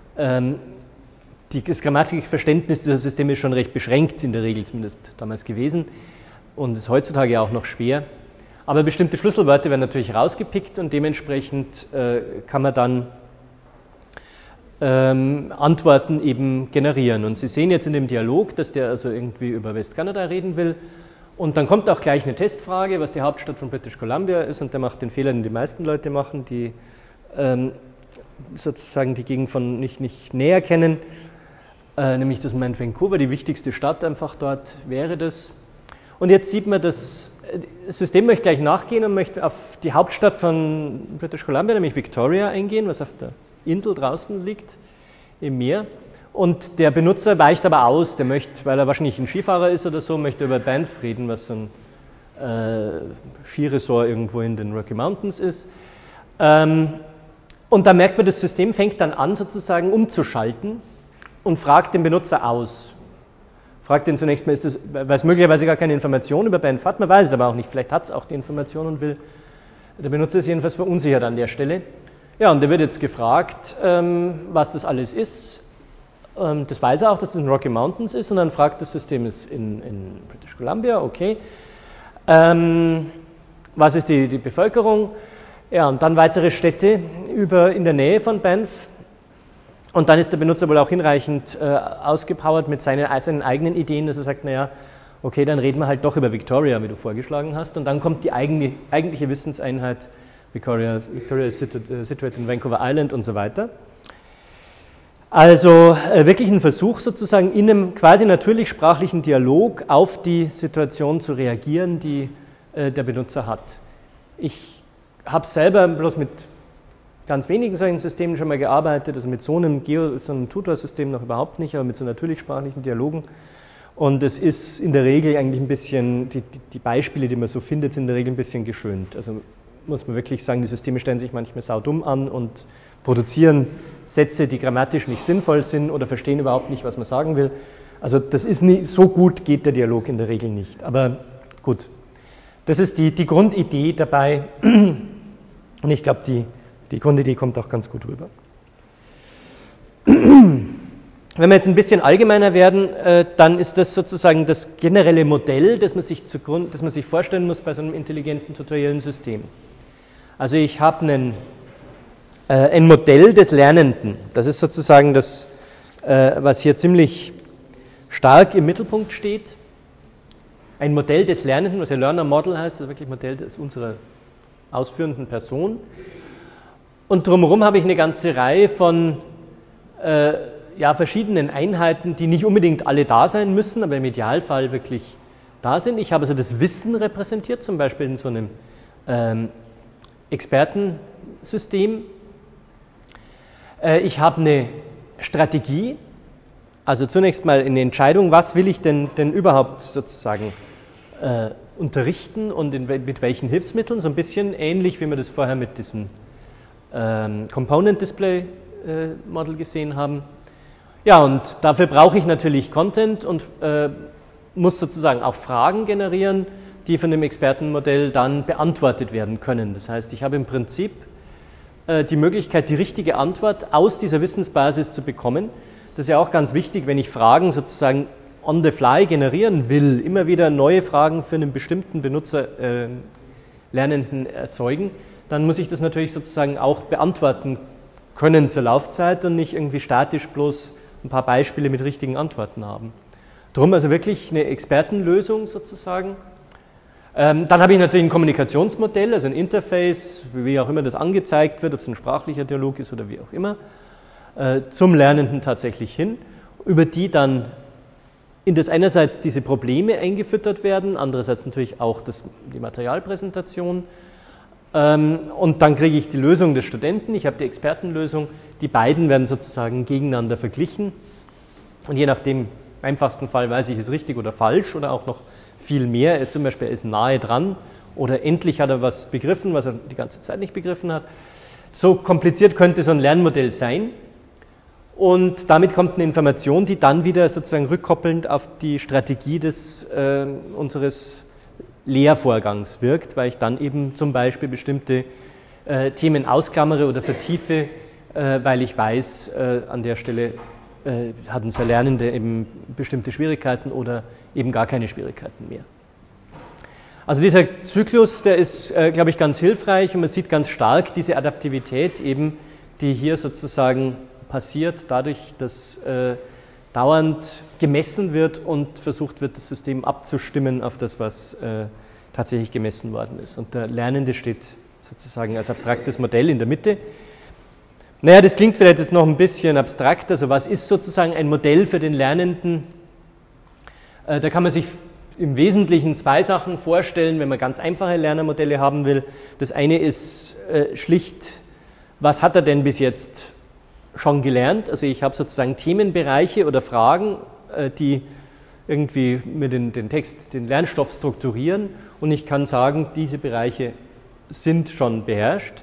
das Grammatikverständnis dieser Systeme ist schon recht beschränkt, in der Regel zumindest damals gewesen und ist heutzutage auch noch schwer. Aber bestimmte Schlüsselwörter werden natürlich rausgepickt und dementsprechend kann man dann Antworten eben generieren. Und Sie sehen jetzt in dem Dialog, dass der also irgendwie über Westkanada reden will. Und dann kommt auch gleich eine Testfrage, was die Hauptstadt von British Columbia ist. Und der macht den Fehler, den die meisten Leute machen, die sozusagen die Gegend von nicht näher kennen. Nämlich, dass man in Vancouver, die wichtigste Stadt einfach dort wäre das. Und jetzt sieht man, das System möchte gleich nachgehen und möchte auf die Hauptstadt von British Columbia, nämlich Victoria, eingehen, was auf der Insel draußen liegt im Meer. Und der Benutzer weicht aber aus, der möchte, weil er wahrscheinlich ein Skifahrer ist oder so, möchte über Banff reden, was so ein Skiresort irgendwo in den Rocky Mountains ist. Und da merkt man, das System fängt dann an, sozusagen umzuschalten und fragt den Benutzer aus. Fragt ihn zunächst mal, weil es möglicherweise gar keine Information über Banff hat, man weiß es aber auch nicht, vielleicht hat es auch die Information und will. Der Benutzer ist jedenfalls verunsichert an der Stelle. Ja, und der wird jetzt gefragt, was das alles ist. Das weiß er auch, dass das in Rocky Mountains ist, und dann fragt das System, ist in British Columbia, okay. Was ist die Bevölkerung? Ja, und dann weitere Städte in der Nähe von Banff. Und dann ist der Benutzer wohl auch hinreichend ausgepowert mit seinen eigenen Ideen, dass er sagt, naja, okay, dann reden wir halt doch über Victoria, wie du vorgeschlagen hast. Und dann kommt die eigentliche Wissenseinheit, Victoria is situated in Vancouver Island und so weiter. Also wirklich ein Versuch sozusagen in einem quasi natürlich sprachlichen Dialog auf die Situation zu reagieren, die der Benutzer hat. Ich habe selber bloß mit ganz wenigen solchen Systemen schon mal gearbeitet, also mit so einem Tutor-System noch überhaupt nicht, aber mit so natürlich sprachlichen Dialogen. Und es ist in der Regel eigentlich ein bisschen, die Beispiele, die man so findet, sind in der Regel ein bisschen geschönt. Also muss man wirklich sagen, die Systeme stellen sich manchmal saudumm an und produzieren Sätze, die grammatisch nicht sinnvoll sind oder verstehen überhaupt nicht, was man sagen will. Also das ist nicht so gut, geht der Dialog in der Regel nicht. Aber gut, das ist die Grundidee dabei. Und ich glaube, die Grundidee kommt auch ganz gut rüber. Wenn wir jetzt ein bisschen allgemeiner werden, dann ist das sozusagen das generelle Modell, das man sich vorstellen muss bei so einem intelligenten tutoriellen System. Also ich habe ein Modell des Lernenden. Das ist sozusagen das, was hier ziemlich stark im Mittelpunkt steht. Ein Modell des Lernenden, was ja Learner Model heißt, das ist wirklich Modell unserer ausführenden Person. Und drumherum habe ich eine ganze Reihe von verschiedenen Einheiten, die nicht unbedingt alle da sein müssen, aber im Idealfall wirklich da sind. Ich habe also das Wissen repräsentiert, zum Beispiel in so einem Expertensystem. Ich habe eine Strategie, also zunächst mal eine Entscheidung, was will ich denn überhaupt sozusagen unterrichten und mit welchen Hilfsmitteln, so ein bisschen ähnlich, wie wir das vorher mit diesem Component Display Model gesehen haben. Ja, und dafür brauche ich natürlich Content und muss sozusagen auch Fragen generieren, die von dem Expertenmodell dann beantwortet werden können. Das heißt, ich habe im Prinzip die Möglichkeit, die richtige Antwort aus dieser Wissensbasis zu bekommen. Das ist ja auch ganz wichtig, wenn ich Fragen sozusagen on the fly generieren will, immer wieder neue Fragen für einen bestimmten Benutzer Lernenden erzeugen, dann muss ich das natürlich sozusagen auch beantworten können zur Laufzeit und nicht irgendwie statisch bloß ein paar Beispiele mit richtigen Antworten haben. Drum also wirklich eine Expertenlösung sozusagen. Dann habe ich natürlich ein Kommunikationsmodell, also ein Interface, wie auch immer das angezeigt wird, ob es ein sprachlicher Dialog ist oder wie auch immer, zum Lernenden tatsächlich hin, über die dann in das einerseits diese Probleme eingefüttert werden, andererseits natürlich auch die Materialpräsentation. Und dann kriege ich die Lösung des Studenten, ich habe die Expertenlösung, die beiden werden sozusagen gegeneinander verglichen und je nachdem, einfachsten Fall weiß ich, ist richtig oder falsch oder auch noch viel mehr. Zum Beispiel, er ist nahe dran oder endlich hat er was begriffen, was er die ganze Zeit nicht begriffen hat. So kompliziert könnte so ein Lernmodell sein. Und damit kommt eine Information, die dann wieder sozusagen rückkoppelnd auf die Strategie unseres Lehrvorgangs wirkt, weil ich dann eben zum Beispiel bestimmte Themen ausklammere oder vertiefe, weil ich weiß, an der Stelle hat unser Lernende eben bestimmte Schwierigkeiten oder eben gar keine Schwierigkeiten mehr. Also dieser Zyklus, der ist, glaube ich, ganz hilfreich und man sieht ganz stark diese Adaptivität eben, die hier sozusagen passiert, dadurch, dass dauernd gemessen wird und versucht wird, das System abzustimmen auf das, was tatsächlich gemessen worden ist. Und der Lernende steht sozusagen als abstraktes Modell in der Mitte. Naja, das klingt vielleicht jetzt noch ein bisschen abstrakt, also was ist sozusagen ein Modell für den Lernenden? Da kann man sich im Wesentlichen zwei Sachen vorstellen, wenn man ganz einfache Lernermodelle haben will. Das eine ist schlicht, was hat er denn bis jetzt schon gelernt? Also ich habe sozusagen Themenbereiche oder Fragen, die irgendwie mir den Text, den Lernstoff strukturieren und ich kann sagen, diese Bereiche sind schon beherrscht.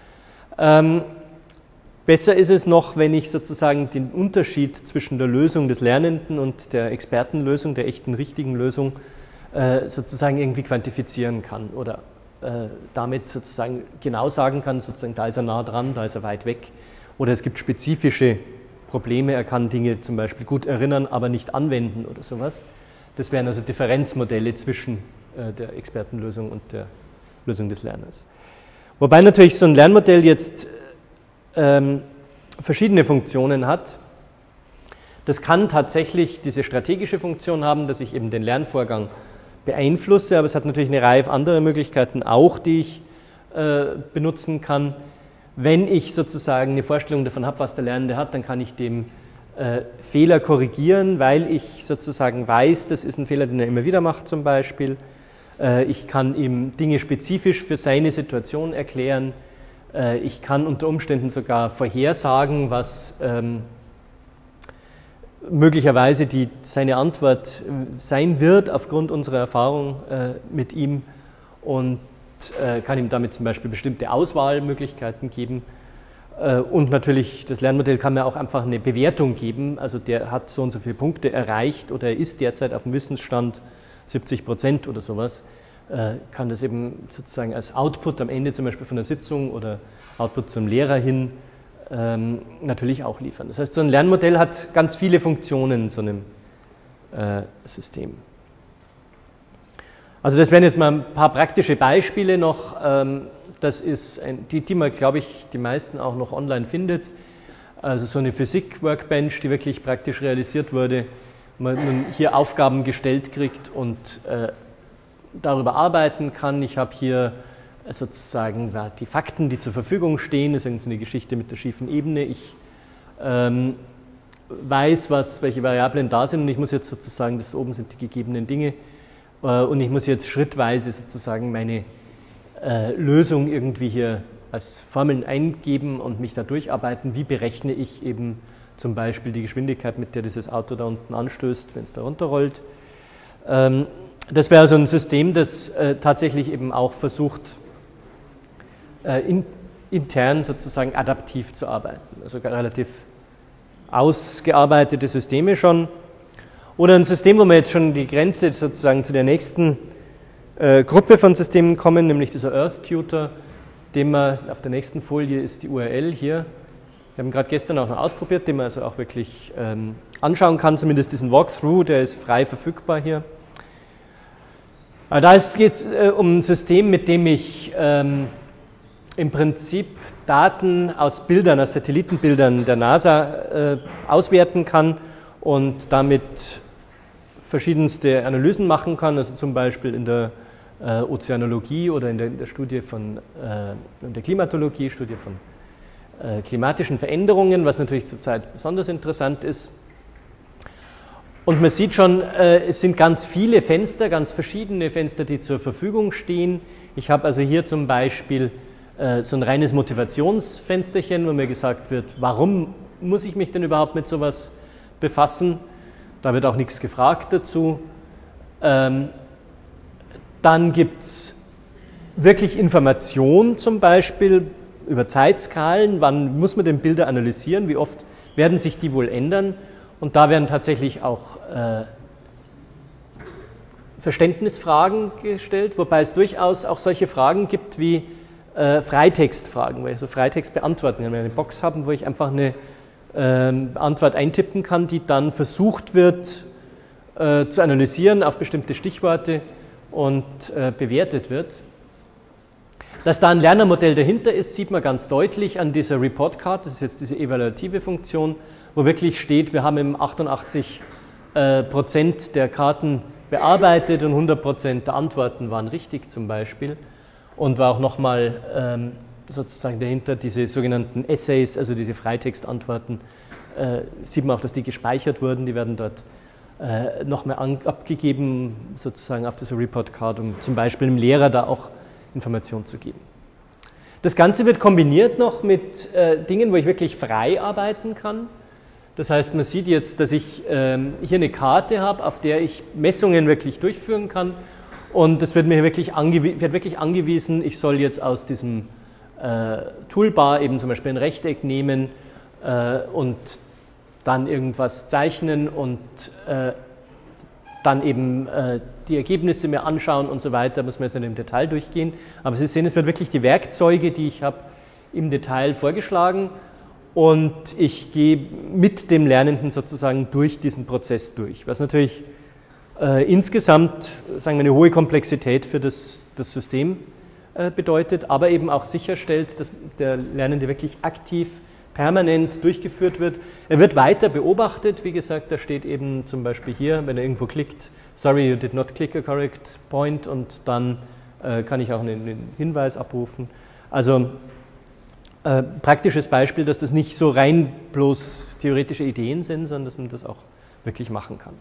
Besser ist es noch, wenn ich sozusagen den Unterschied zwischen der Lösung des Lernenden und der Expertenlösung, der echten, richtigen Lösung, sozusagen irgendwie quantifizieren kann oder damit sozusagen genau sagen kann, sozusagen da ist er nah dran, da ist er weit weg. Oder es gibt spezifische Probleme, er kann Dinge zum Beispiel gut erinnern, aber nicht anwenden oder sowas. Das wären also Differenzmodelle zwischen der Expertenlösung und der Lösung des Lerners. Wobei natürlich so ein Lernmodell jetzt verschiedene Funktionen hat. Das kann tatsächlich diese strategische Funktion haben, dass ich eben den Lernvorgang beeinflusse, aber es hat natürlich eine Reihe anderer Möglichkeiten auch, die ich benutzen kann. Wenn ich sozusagen eine Vorstellung davon habe, was der Lernende hat, dann kann ich dem Fehler korrigieren, weil ich sozusagen weiß, das ist ein Fehler, den er immer wieder macht zum Beispiel. Ich kann ihm Dinge spezifisch für seine Situation erklären. Ich kann unter Umständen sogar vorhersagen, was möglicherweise seine Antwort sein wird aufgrund unserer Erfahrung mit ihm und kann ihm damit zum Beispiel bestimmte Auswahlmöglichkeiten geben. Und natürlich, das Lernmodell kann mir auch einfach eine Bewertung geben, also der hat so und so viele Punkte erreicht oder er ist derzeit auf dem Wissensstand 70% oder sowas, kann das eben sozusagen als Output am Ende zum Beispiel von der Sitzung oder Output zum Lehrer hin natürlich auch liefern. Das heißt, so ein Lernmodell hat ganz viele Funktionen in so einem System. Also das wären jetzt mal ein paar praktische Beispiele noch. Das ist, die man, glaube ich, die meisten auch noch online findet. Also so eine Physik-Workbench, die wirklich praktisch realisiert wurde, man hier Aufgaben gestellt kriegt und darüber arbeiten kann. Ich habe hier sozusagen die Fakten, die zur Verfügung stehen, das ist eine Geschichte mit der schiefen Ebene. Ich weiß, welche Variablen da sind und ich muss jetzt sozusagen, das oben sind die gegebenen Dinge, und ich muss jetzt schrittweise sozusagen meine Lösung irgendwie hier als Formeln eingeben und mich da durcharbeiten. Wie berechne ich eben zum Beispiel die Geschwindigkeit, mit der dieses Auto da unten anstößt, wenn es da runterrollt. Das wäre also ein System, das tatsächlich eben auch versucht, intern sozusagen adaptiv zu arbeiten. Also relativ ausgearbeitete Systeme schon. Oder ein System, wo wir jetzt schon die Grenze sozusagen zu der nächsten Gruppe von Systemen kommen, nämlich dieser Earth Tutor, den man auf der nächsten Folie ist die URL hier. Wir haben gerade gestern auch noch ausprobiert, den man also auch wirklich anschauen kann, zumindest diesen Walkthrough, der ist frei verfügbar hier. Da geht es um ein System, mit dem ich im Prinzip Daten aus Bildern, aus Satellitenbildern der NASA auswerten kann und damit verschiedenste Analysen machen kann, also zum Beispiel in der Ozeanologie oder in der Studie von in der Klimatologie, Studie von klimatischen Veränderungen, was natürlich zurzeit besonders interessant ist. Und man sieht schon, es sind ganz viele Fenster, ganz verschiedene Fenster, die zur Verfügung stehen. Ich habe also hier zum Beispiel so ein reines Motivationsfensterchen, wo mir gesagt wird, warum muss ich mich denn überhaupt mit sowas befassen? Da wird auch nichts gefragt dazu. Dann gibt es wirklich Information zum Beispiel über Zeitskalen, wann muss man denn Bilder analysieren, wie oft werden sich die wohl ändern. Und da werden tatsächlich auch Verständnisfragen gestellt, wobei es durchaus auch solche Fragen gibt wie Freitextfragen, weil ich so Freitext beantworten kann. Wenn wir eine Box haben, wo ich einfach eine Antwort eintippen kann, die dann versucht wird zu analysieren auf bestimmte Stichworte und bewertet wird. Dass da ein Lernermodell dahinter ist, sieht man ganz deutlich an dieser Report Card, das ist jetzt diese evaluative Funktion, wo wirklich steht, wir haben im 88% der Karten bearbeitet und 100% der Antworten waren richtig zum Beispiel. Und war auch nochmal sozusagen dahinter diese sogenannten Essays, also diese Freitextantworten, sieht man auch, dass die gespeichert wurden, die werden dort nochmal abgegeben, sozusagen auf dieser Report Card, um zum Beispiel dem Lehrer da auch Informationen zu geben. Das Ganze wird kombiniert noch mit Dingen, wo ich wirklich frei arbeiten kann. Das heißt, man sieht jetzt, dass ich hier eine Karte habe, auf der ich Messungen wirklich durchführen kann. Und es wird mir wirklich angewiesen, ich soll jetzt aus diesem Toolbar eben zum Beispiel ein Rechteck nehmen und dann irgendwas zeichnen und dann eben die Ergebnisse mir anschauen und so weiter, muss man jetzt nicht im Detail durchgehen. Aber Sie sehen, es wird wirklich die Werkzeuge, die ich habe, im Detail vorgeschlagen und ich gehe mit dem Lernenden sozusagen durch diesen Prozess durch, was natürlich insgesamt, sagen wir, eine hohe Komplexität für das System bedeutet, aber eben auch sicherstellt, dass der Lernende wirklich aktiv, permanent durchgeführt wird. Er wird weiter beobachtet, wie gesagt, da steht eben zum Beispiel hier, wenn er irgendwo klickt, sorry, you did not click a correct point und dann kann ich auch einen Hinweis abrufen. Also praktisches Beispiel, dass das nicht so rein bloß theoretische Ideen sind, sondern dass man das auch wirklich machen kann.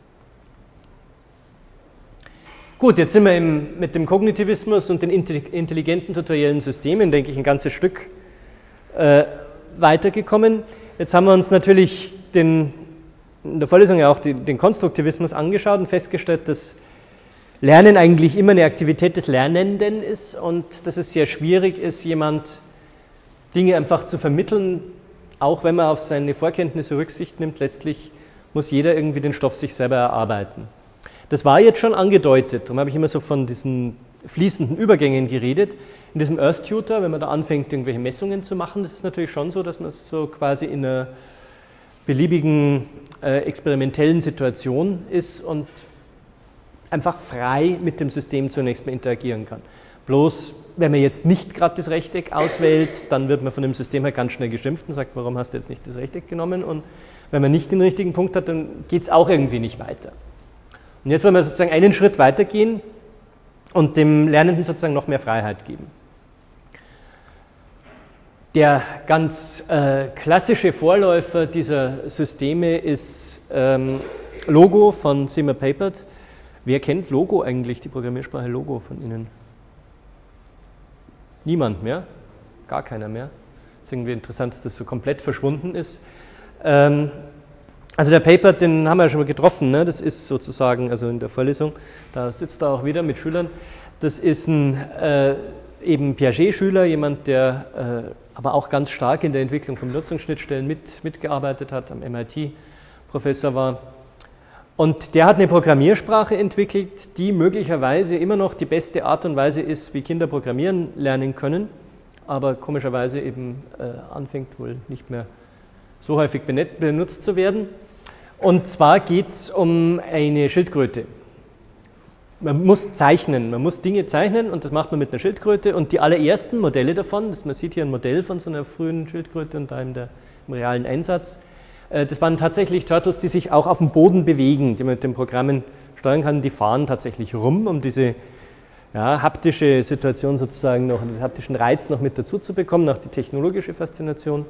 Gut, jetzt sind wir mit dem Kognitivismus und den intelligenten tutoriellen Systemen, denke ich, ein ganzes Stück weitergekommen. Jetzt haben wir uns natürlich in der Vorlesung ja auch den Konstruktivismus angeschaut und festgestellt, dass Lernen eigentlich immer eine Aktivität des Lernenden ist und dass es sehr schwierig ist, jemand Dinge einfach zu vermitteln, auch wenn man auf seine Vorkenntnisse Rücksicht nimmt. Letztlich muss jeder irgendwie den Stoff sich selber erarbeiten. Das war jetzt schon angedeutet, darum habe ich immer so von diesen fließenden Übergängen geredet. In diesem Earth Tutor, wenn man da anfängt, irgendwelche Messungen zu machen, das ist natürlich schon so, dass man so quasi in einer beliebigen experimentellen Situation ist und einfach frei mit dem System zunächst mal interagieren kann. Bloß, wenn man jetzt nicht gerade das Rechteck auswählt, dann wird man von dem System halt ganz schnell geschimpft und sagt, warum hast du jetzt nicht das Rechteck genommen? Und wenn man nicht den richtigen Punkt hat, dann geht es auch irgendwie nicht weiter. Und jetzt wollen wir sozusagen einen Schritt weitergehen und dem Lernenden sozusagen noch mehr Freiheit geben. Der ganz klassische Vorläufer dieser Systeme ist Logo von Seymour Papert. Wer kennt Logo eigentlich, die Programmiersprache Logo von Ihnen? Niemand mehr? Gar keiner mehr? Es ist irgendwie interessant, dass das so komplett verschwunden ist. Also der Papert, den haben wir ja schon mal getroffen, ne? Das ist sozusagen, also in der Vorlesung, da sitzt er auch wieder mit Schülern. Das ist ein eben Piaget-Schüler, jemand, der aber auch ganz stark in der Entwicklung von Benutzungsschnittstellen mitgearbeitet hat, am MIT Professor war. Und der hat eine Programmiersprache entwickelt, die möglicherweise immer noch die beste Art und Weise ist, wie Kinder programmieren lernen können, aber komischerweise eben anfängt wohl nicht mehr so häufig benutzt zu werden. Und zwar geht es um eine Schildkröte. Man muss zeichnen, man muss Dinge zeichnen und das macht man mit einer Schildkröte und die allerersten Modelle davon, man sieht hier ein Modell von so einer frühen Schildkröte und da im realen Einsatz, das waren tatsächlich Turtles, die sich auch auf dem Boden bewegen, die man mit den Programmen steuern kann, die fahren tatsächlich rum, um diese haptische Situation sozusagen noch, den haptischen Reiz noch mit dazu zu bekommen, auch die technologische Faszination.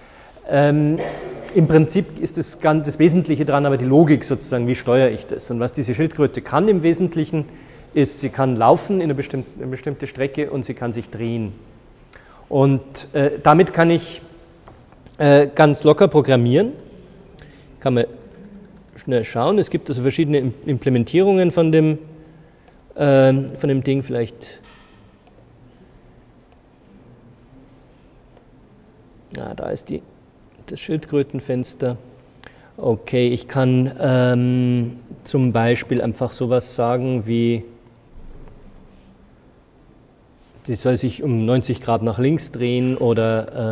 Im Prinzip ist das Wesentliche daran, aber die Logik sozusagen, wie steuere ich das? Und was diese Schildkröte kann im Wesentlichen, ist, sie kann laufen in eine bestimmte Strecke und sie kann sich drehen. Und damit kann ich ganz locker programmieren. Ich kann mal schnell schauen. Es gibt also verschiedene Implementierungen von dem Ding, vielleicht. Ja, da ist das Schildkrötenfenster. Okay, ich kann zum Beispiel einfach sowas sagen wie, sie soll sich um 90 Grad nach links drehen oder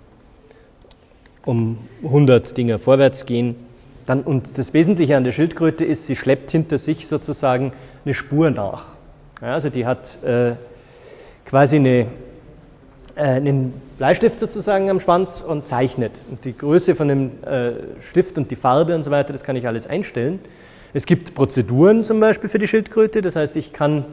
um 100 Dinger vorwärts gehen. Und das Wesentliche an der Schildkröte ist, sie schleppt hinter sich sozusagen eine Spur nach. Ja, also die hat quasi einen Bleistift sozusagen am Schwanz und zeichnet. Und die Größe von dem Stift und die Farbe und so weiter, das kann ich alles einstellen. Es gibt Prozeduren zum Beispiel für die Schildkröte, das heißt, ich kann,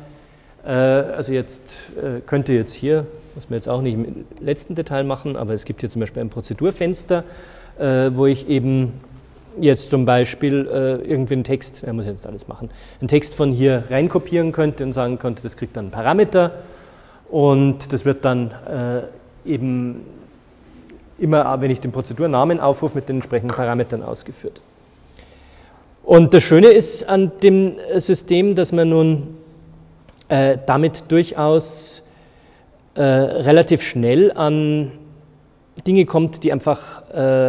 könnte jetzt hier, muss man jetzt auch nicht im letzten Detail machen, aber es gibt hier zum Beispiel ein Prozedurfenster, wo ich eben jetzt zum Beispiel irgendwie einen Text, muss jetzt alles machen, einen Text von hier reinkopieren könnte und sagen könnte, das kriegt dann einen Parameter und das wird dann eben immer, wenn ich den Prozedurnamen aufrufe, mit den entsprechenden Parametern ausgeführt. Und das Schöne ist an dem System, dass man nun damit durchaus relativ schnell an Dinge kommt, die einfach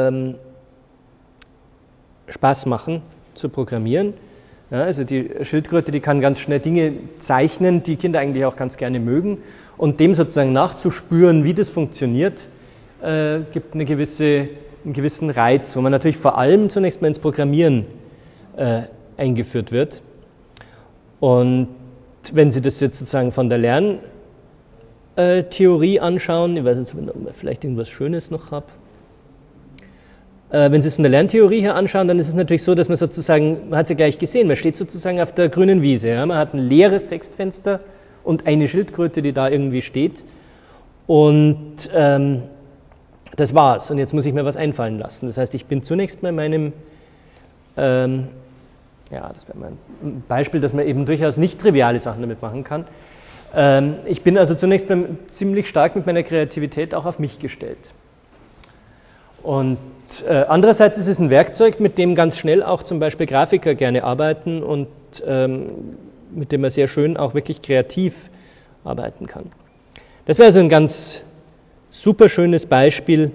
Spaß machen zu programmieren. Ja, also die Schildkröte, die kann ganz schnell Dinge zeichnen, die Kinder eigentlich auch ganz gerne mögen. Und dem sozusagen nachzuspüren, wie das funktioniert, gibt einen gewissen Reiz, wo man natürlich vor allem zunächst mal ins Programmieren eingeführt wird. Und wenn Sie das jetzt sozusagen von der Lerntheorie anschauen, ich weiß nicht, ob ich vielleicht irgendwas Schönes noch habe. Wenn Sie es von der Lerntheorie her anschauen, dann ist es natürlich so, dass man sozusagen, man hat es ja gleich gesehen, man steht sozusagen auf der grünen Wiese. Ja? Man hat ein leeres Textfenster und eine Schildkröte, die da irgendwie steht. Und das war's. Und jetzt muss ich mir was einfallen lassen. Das heißt, ich bin zunächst mal in meinem, das wäre mein Beispiel, dass man eben durchaus nicht triviale Sachen damit machen kann. Ich bin also zunächst mal ziemlich stark mit meiner Kreativität auch auf mich gestellt. Und andererseits ist es ein Werkzeug, mit dem ganz schnell auch zum Beispiel Grafiker gerne arbeiten und mit dem man sehr schön auch wirklich kreativ arbeiten kann. Das wäre also ein ganz super schönes Beispiel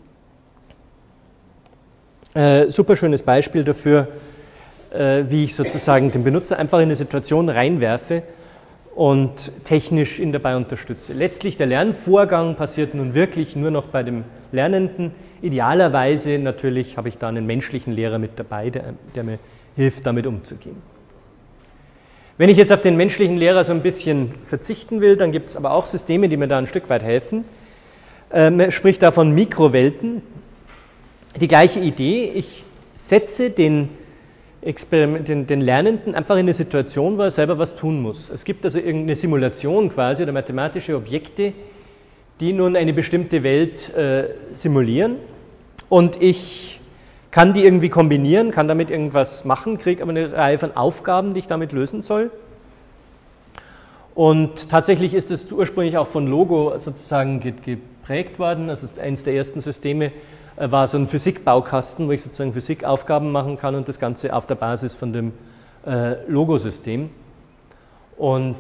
dafür, wie ich sozusagen den Benutzer einfach in eine Situation reinwerfe und technisch ihn dabei unterstütze. Letztlich der Lernvorgang passiert nun wirklich nur noch bei dem Lernenden. Idealerweise natürlich habe ich da einen menschlichen Lehrer mit dabei, der mir hilft, damit umzugehen. Wenn ich jetzt auf den menschlichen Lehrer so ein bisschen verzichten will, dann gibt es aber auch Systeme, die mir da ein Stück weit helfen. Man spricht da von Mikrowelten. Die gleiche Idee, ich setze den Lernenden einfach in eine Situation, wo er selber was tun muss. Es gibt also irgendeine Simulation quasi oder mathematische Objekte, die nun eine bestimmte Welt simulieren und ich kann die irgendwie kombinieren, kann damit irgendwas machen, kriege aber eine Reihe von Aufgaben, die ich damit lösen soll. Und tatsächlich ist das ursprünglich auch von Logo sozusagen geprägt worden. Also eines der ersten Systeme war so ein Physikbaukasten, wo ich sozusagen Physikaufgaben machen kann und das Ganze auf der Basis von dem Logo-System. Und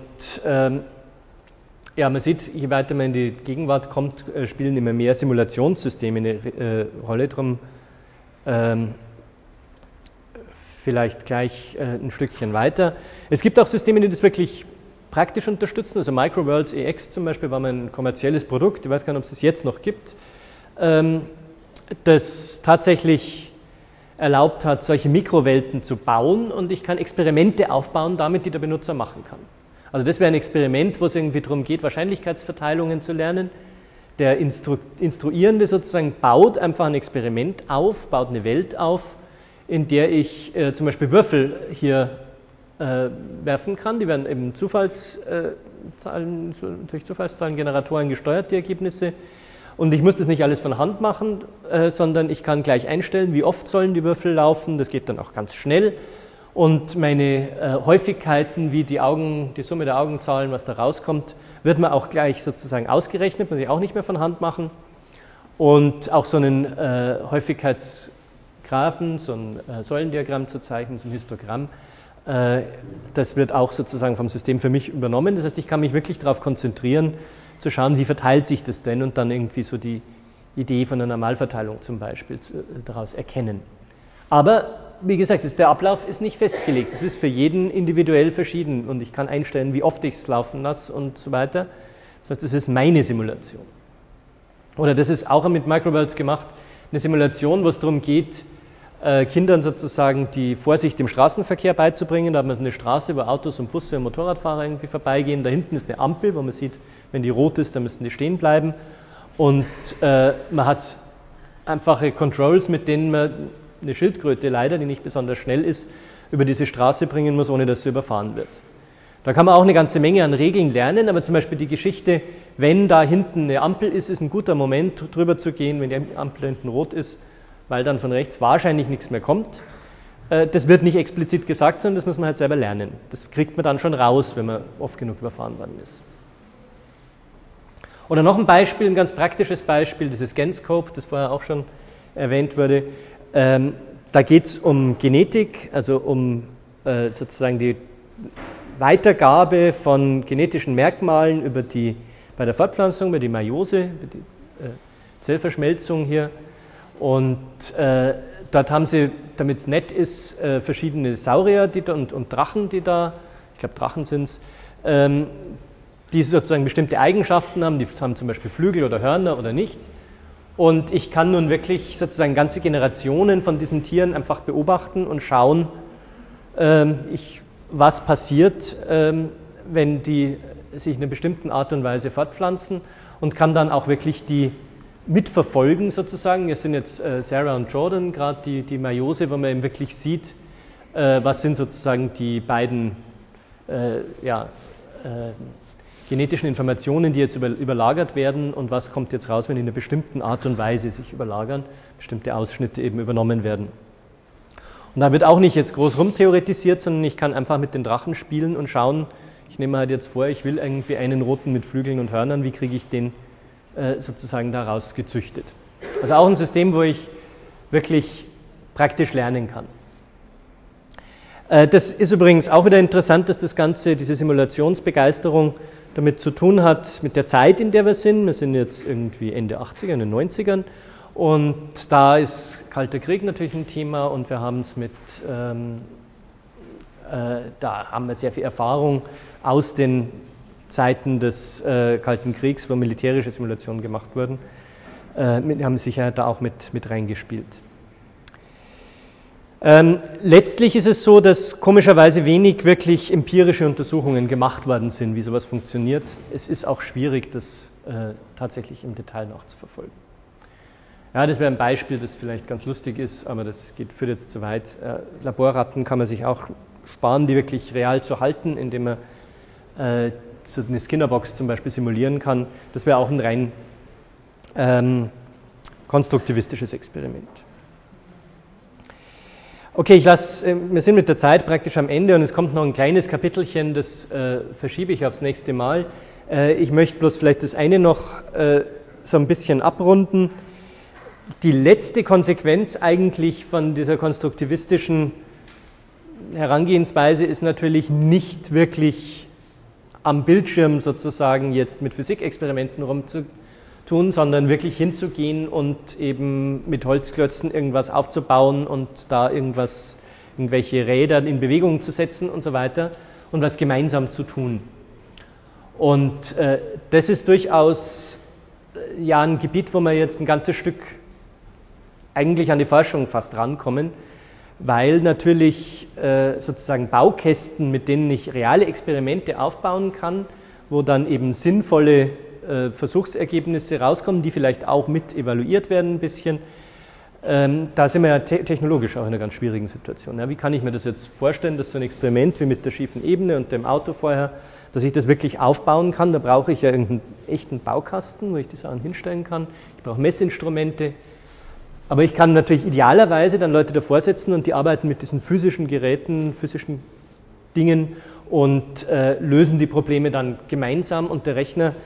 man sieht, je weiter man in die Gegenwart kommt, spielen immer mehr Simulationssysteme eine Rolle. Drum vielleicht gleich ein Stückchen weiter. Es gibt auch Systeme, die das wirklich praktisch unterstützen. Also Microworlds EX zum Beispiel war mein kommerzielles Produkt. Ich weiß gar nicht, ob es das jetzt noch gibt. Das tatsächlich erlaubt hat, solche Mikrowelten zu bauen und ich kann Experimente aufbauen damit, die der Benutzer machen kann. Also das wäre ein Experiment, wo es irgendwie darum geht, Wahrscheinlichkeitsverteilungen zu lernen. Der Instruierende sozusagen baut einfach ein Experiment auf, baut eine Welt auf, in der ich zum Beispiel Würfel hier werfen kann. Die werden eben durch Zufallszahlengeneratoren gesteuert, die Ergebnisse. Und ich muss das nicht alles von Hand machen, sondern ich kann gleich einstellen, wie oft sollen die Würfel laufen. Das geht dann auch ganz schnell. Und meine Häufigkeiten, wie die Summe der Augenzahlen, was da rauskommt, wird man auch gleich sozusagen ausgerechnet, muss ich auch nicht mehr von Hand machen. Und auch so einen Häufigkeitsgrad Graphen, so ein Säulendiagramm zu zeichnen, so ein Histogramm. Das wird auch sozusagen vom System für mich übernommen. Das heißt, ich kann mich wirklich darauf konzentrieren, zu schauen, wie verteilt sich das denn und dann irgendwie so die Idee von einer Normalverteilung zum Beispiel daraus erkennen. Aber wie gesagt, der Ablauf ist nicht festgelegt. Es ist für jeden individuell verschieden und ich kann einstellen, wie oft ich es laufen lasse und so weiter. Das heißt, das ist meine Simulation. Oder das ist auch mit Microworlds gemacht, eine Simulation, wo es darum geht, Kindern sozusagen die Vorsicht im Straßenverkehr beizubringen. Da hat man so eine Straße, wo Autos und Busse und Motorradfahrer irgendwie vorbeigehen. Da hinten ist eine Ampel, wo man sieht, wenn die rot ist, dann müssen die stehen bleiben. Und man hat einfache Controls, mit denen man eine Schildkröte leider, die nicht besonders schnell ist, über diese Straße bringen muss, ohne dass sie überfahren wird. Da kann man auch eine ganze Menge an Regeln lernen, aber zum Beispiel die Geschichte, wenn da hinten eine Ampel ist, ist ein guter Moment, drüber zu gehen, wenn die Ampel hinten rot ist, weil dann von rechts wahrscheinlich nichts mehr kommt. Das wird nicht explizit gesagt, sondern das muss man halt selber lernen. Das kriegt man dann schon raus, wenn man oft genug überfahren worden ist. Oder noch ein Beispiel, ein ganz praktisches Beispiel, dieses Genscope, das vorher auch schon erwähnt wurde. Da geht es um Genetik, also um sozusagen die Weitergabe von genetischen Merkmalen bei der Fortpflanzung, bei der Meiose, bei der Zellverschmelzung hier. Und dort haben sie, damit es nett ist, verschiedene Saurier und Drachen, die da, ich glaube Drachen sind es, die sozusagen bestimmte Eigenschaften haben, die haben zum Beispiel Flügel oder Hörner oder nicht. Und ich kann nun wirklich sozusagen ganze Generationen von diesen Tieren einfach beobachten und schauen, was passiert, wenn die sich in einer bestimmten Art und Weise fortpflanzen und kann dann auch wirklich die mitverfolgen sozusagen. Es sind jetzt Sarah und Jordan, gerade die Meiose, wo man eben wirklich sieht, was sind sozusagen die beiden genetischen Informationen, die jetzt überlagert werden und was kommt jetzt raus, wenn die in einer bestimmten Art und Weise sich überlagern, bestimmte Ausschnitte eben übernommen werden. Und da wird auch nicht jetzt groß rumtheoretisiert, sondern ich kann einfach mit den Drachen spielen und schauen, ich nehme halt jetzt vor, ich will irgendwie einen roten mit Flügeln und Hörnern, wie kriege ich den sozusagen daraus gezüchtet. Also auch ein System, wo ich wirklich praktisch lernen kann. Das ist übrigens auch wieder interessant, dass das Ganze, diese Simulationsbegeisterung damit zu tun hat, mit der Zeit, in der wir sind. Wir sind jetzt irgendwie Ende 80er, in den 90ern und da ist Kalter Krieg natürlich ein Thema und wir haben es da haben wir sehr viel Erfahrung aus den Zeiten des Kalten Kriegs, wo militärische Simulationen gemacht wurden, haben sicher da auch mit reingespielt. Letztlich ist es so, dass komischerweise wenig wirklich empirische Untersuchungen gemacht worden sind, wie sowas funktioniert. Es ist auch schwierig, das tatsächlich im Detail nachzuverfolgen. Ja, das wäre ein Beispiel, das vielleicht ganz lustig ist, aber das führt jetzt zu weit. Laborratten kann man sich auch sparen, die wirklich real zu halten, indem man so eine Skinnerbox zum Beispiel simulieren kann. Das wäre auch ein rein konstruktivistisches Experiment. Okay, wir sind mit der Zeit praktisch am Ende und es kommt noch ein kleines Kapitelchen, das verschiebe ich aufs nächste Mal. Ich möchte bloß vielleicht das eine noch so ein bisschen abrunden. Die letzte Konsequenz eigentlich von dieser konstruktivistischen Herangehensweise ist natürlich nicht wirklich am Bildschirm sozusagen jetzt mit Physikexperimenten rumzutun, sondern wirklich hinzugehen und eben mit Holzklötzen irgendwas aufzubauen und da irgendwelche Räder in Bewegung zu setzen und so weiter und was gemeinsam zu tun. Und das ist durchaus ja ein Gebiet, wo wir jetzt ein ganzes Stück eigentlich an die Forschung fast rankommen, weil natürlich sozusagen Baukästen, mit denen ich reale Experimente aufbauen kann, wo dann eben sinnvolle Versuchsergebnisse rauskommen, die vielleicht auch mit evaluiert werden ein bisschen. Da sind wir ja technologisch auch in einer ganz schwierigen Situation. Ja, wie kann ich mir das jetzt vorstellen, dass so ein Experiment wie mit der schiefen Ebene und dem Auto vorher, dass ich das wirklich aufbauen kann? Da brauche ich ja irgendeinen echten Baukasten, wo ich die Sachen hinstellen kann. Ich brauche Messinstrumente. Aber ich kann natürlich idealerweise dann Leute davor setzen und die arbeiten mit diesen physischen Geräten, physischen Dingen und lösen die Probleme dann gemeinsam und der Rechner,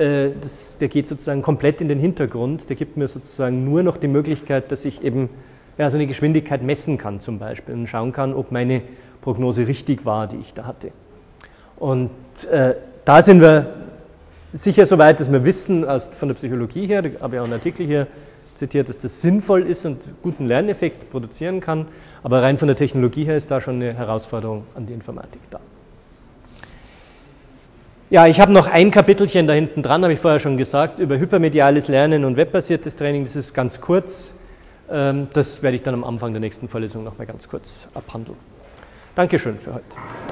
der geht sozusagen komplett in den Hintergrund, der gibt mir sozusagen nur noch die Möglichkeit, dass ich eben ja, so eine Geschwindigkeit messen kann zum Beispiel und schauen kann, ob meine Prognose richtig war, die ich da hatte. Und da sind wir sicher so weit, dass wir wissen, von der Psychologie her, da habe ich auch einen Artikel hier zitiert, dass das sinnvoll ist und guten Lerneffekt produzieren kann, aber rein von der Technologie her ist da schon eine Herausforderung an die Informatik da. Ja, ich habe noch ein Kapitelchen da hinten dran, habe ich vorher schon gesagt, über hypermediales Lernen und webbasiertes Training, das ist ganz kurz, das werde ich dann am Anfang der nächsten Vorlesung noch mal ganz kurz abhandeln. Dankeschön für heute.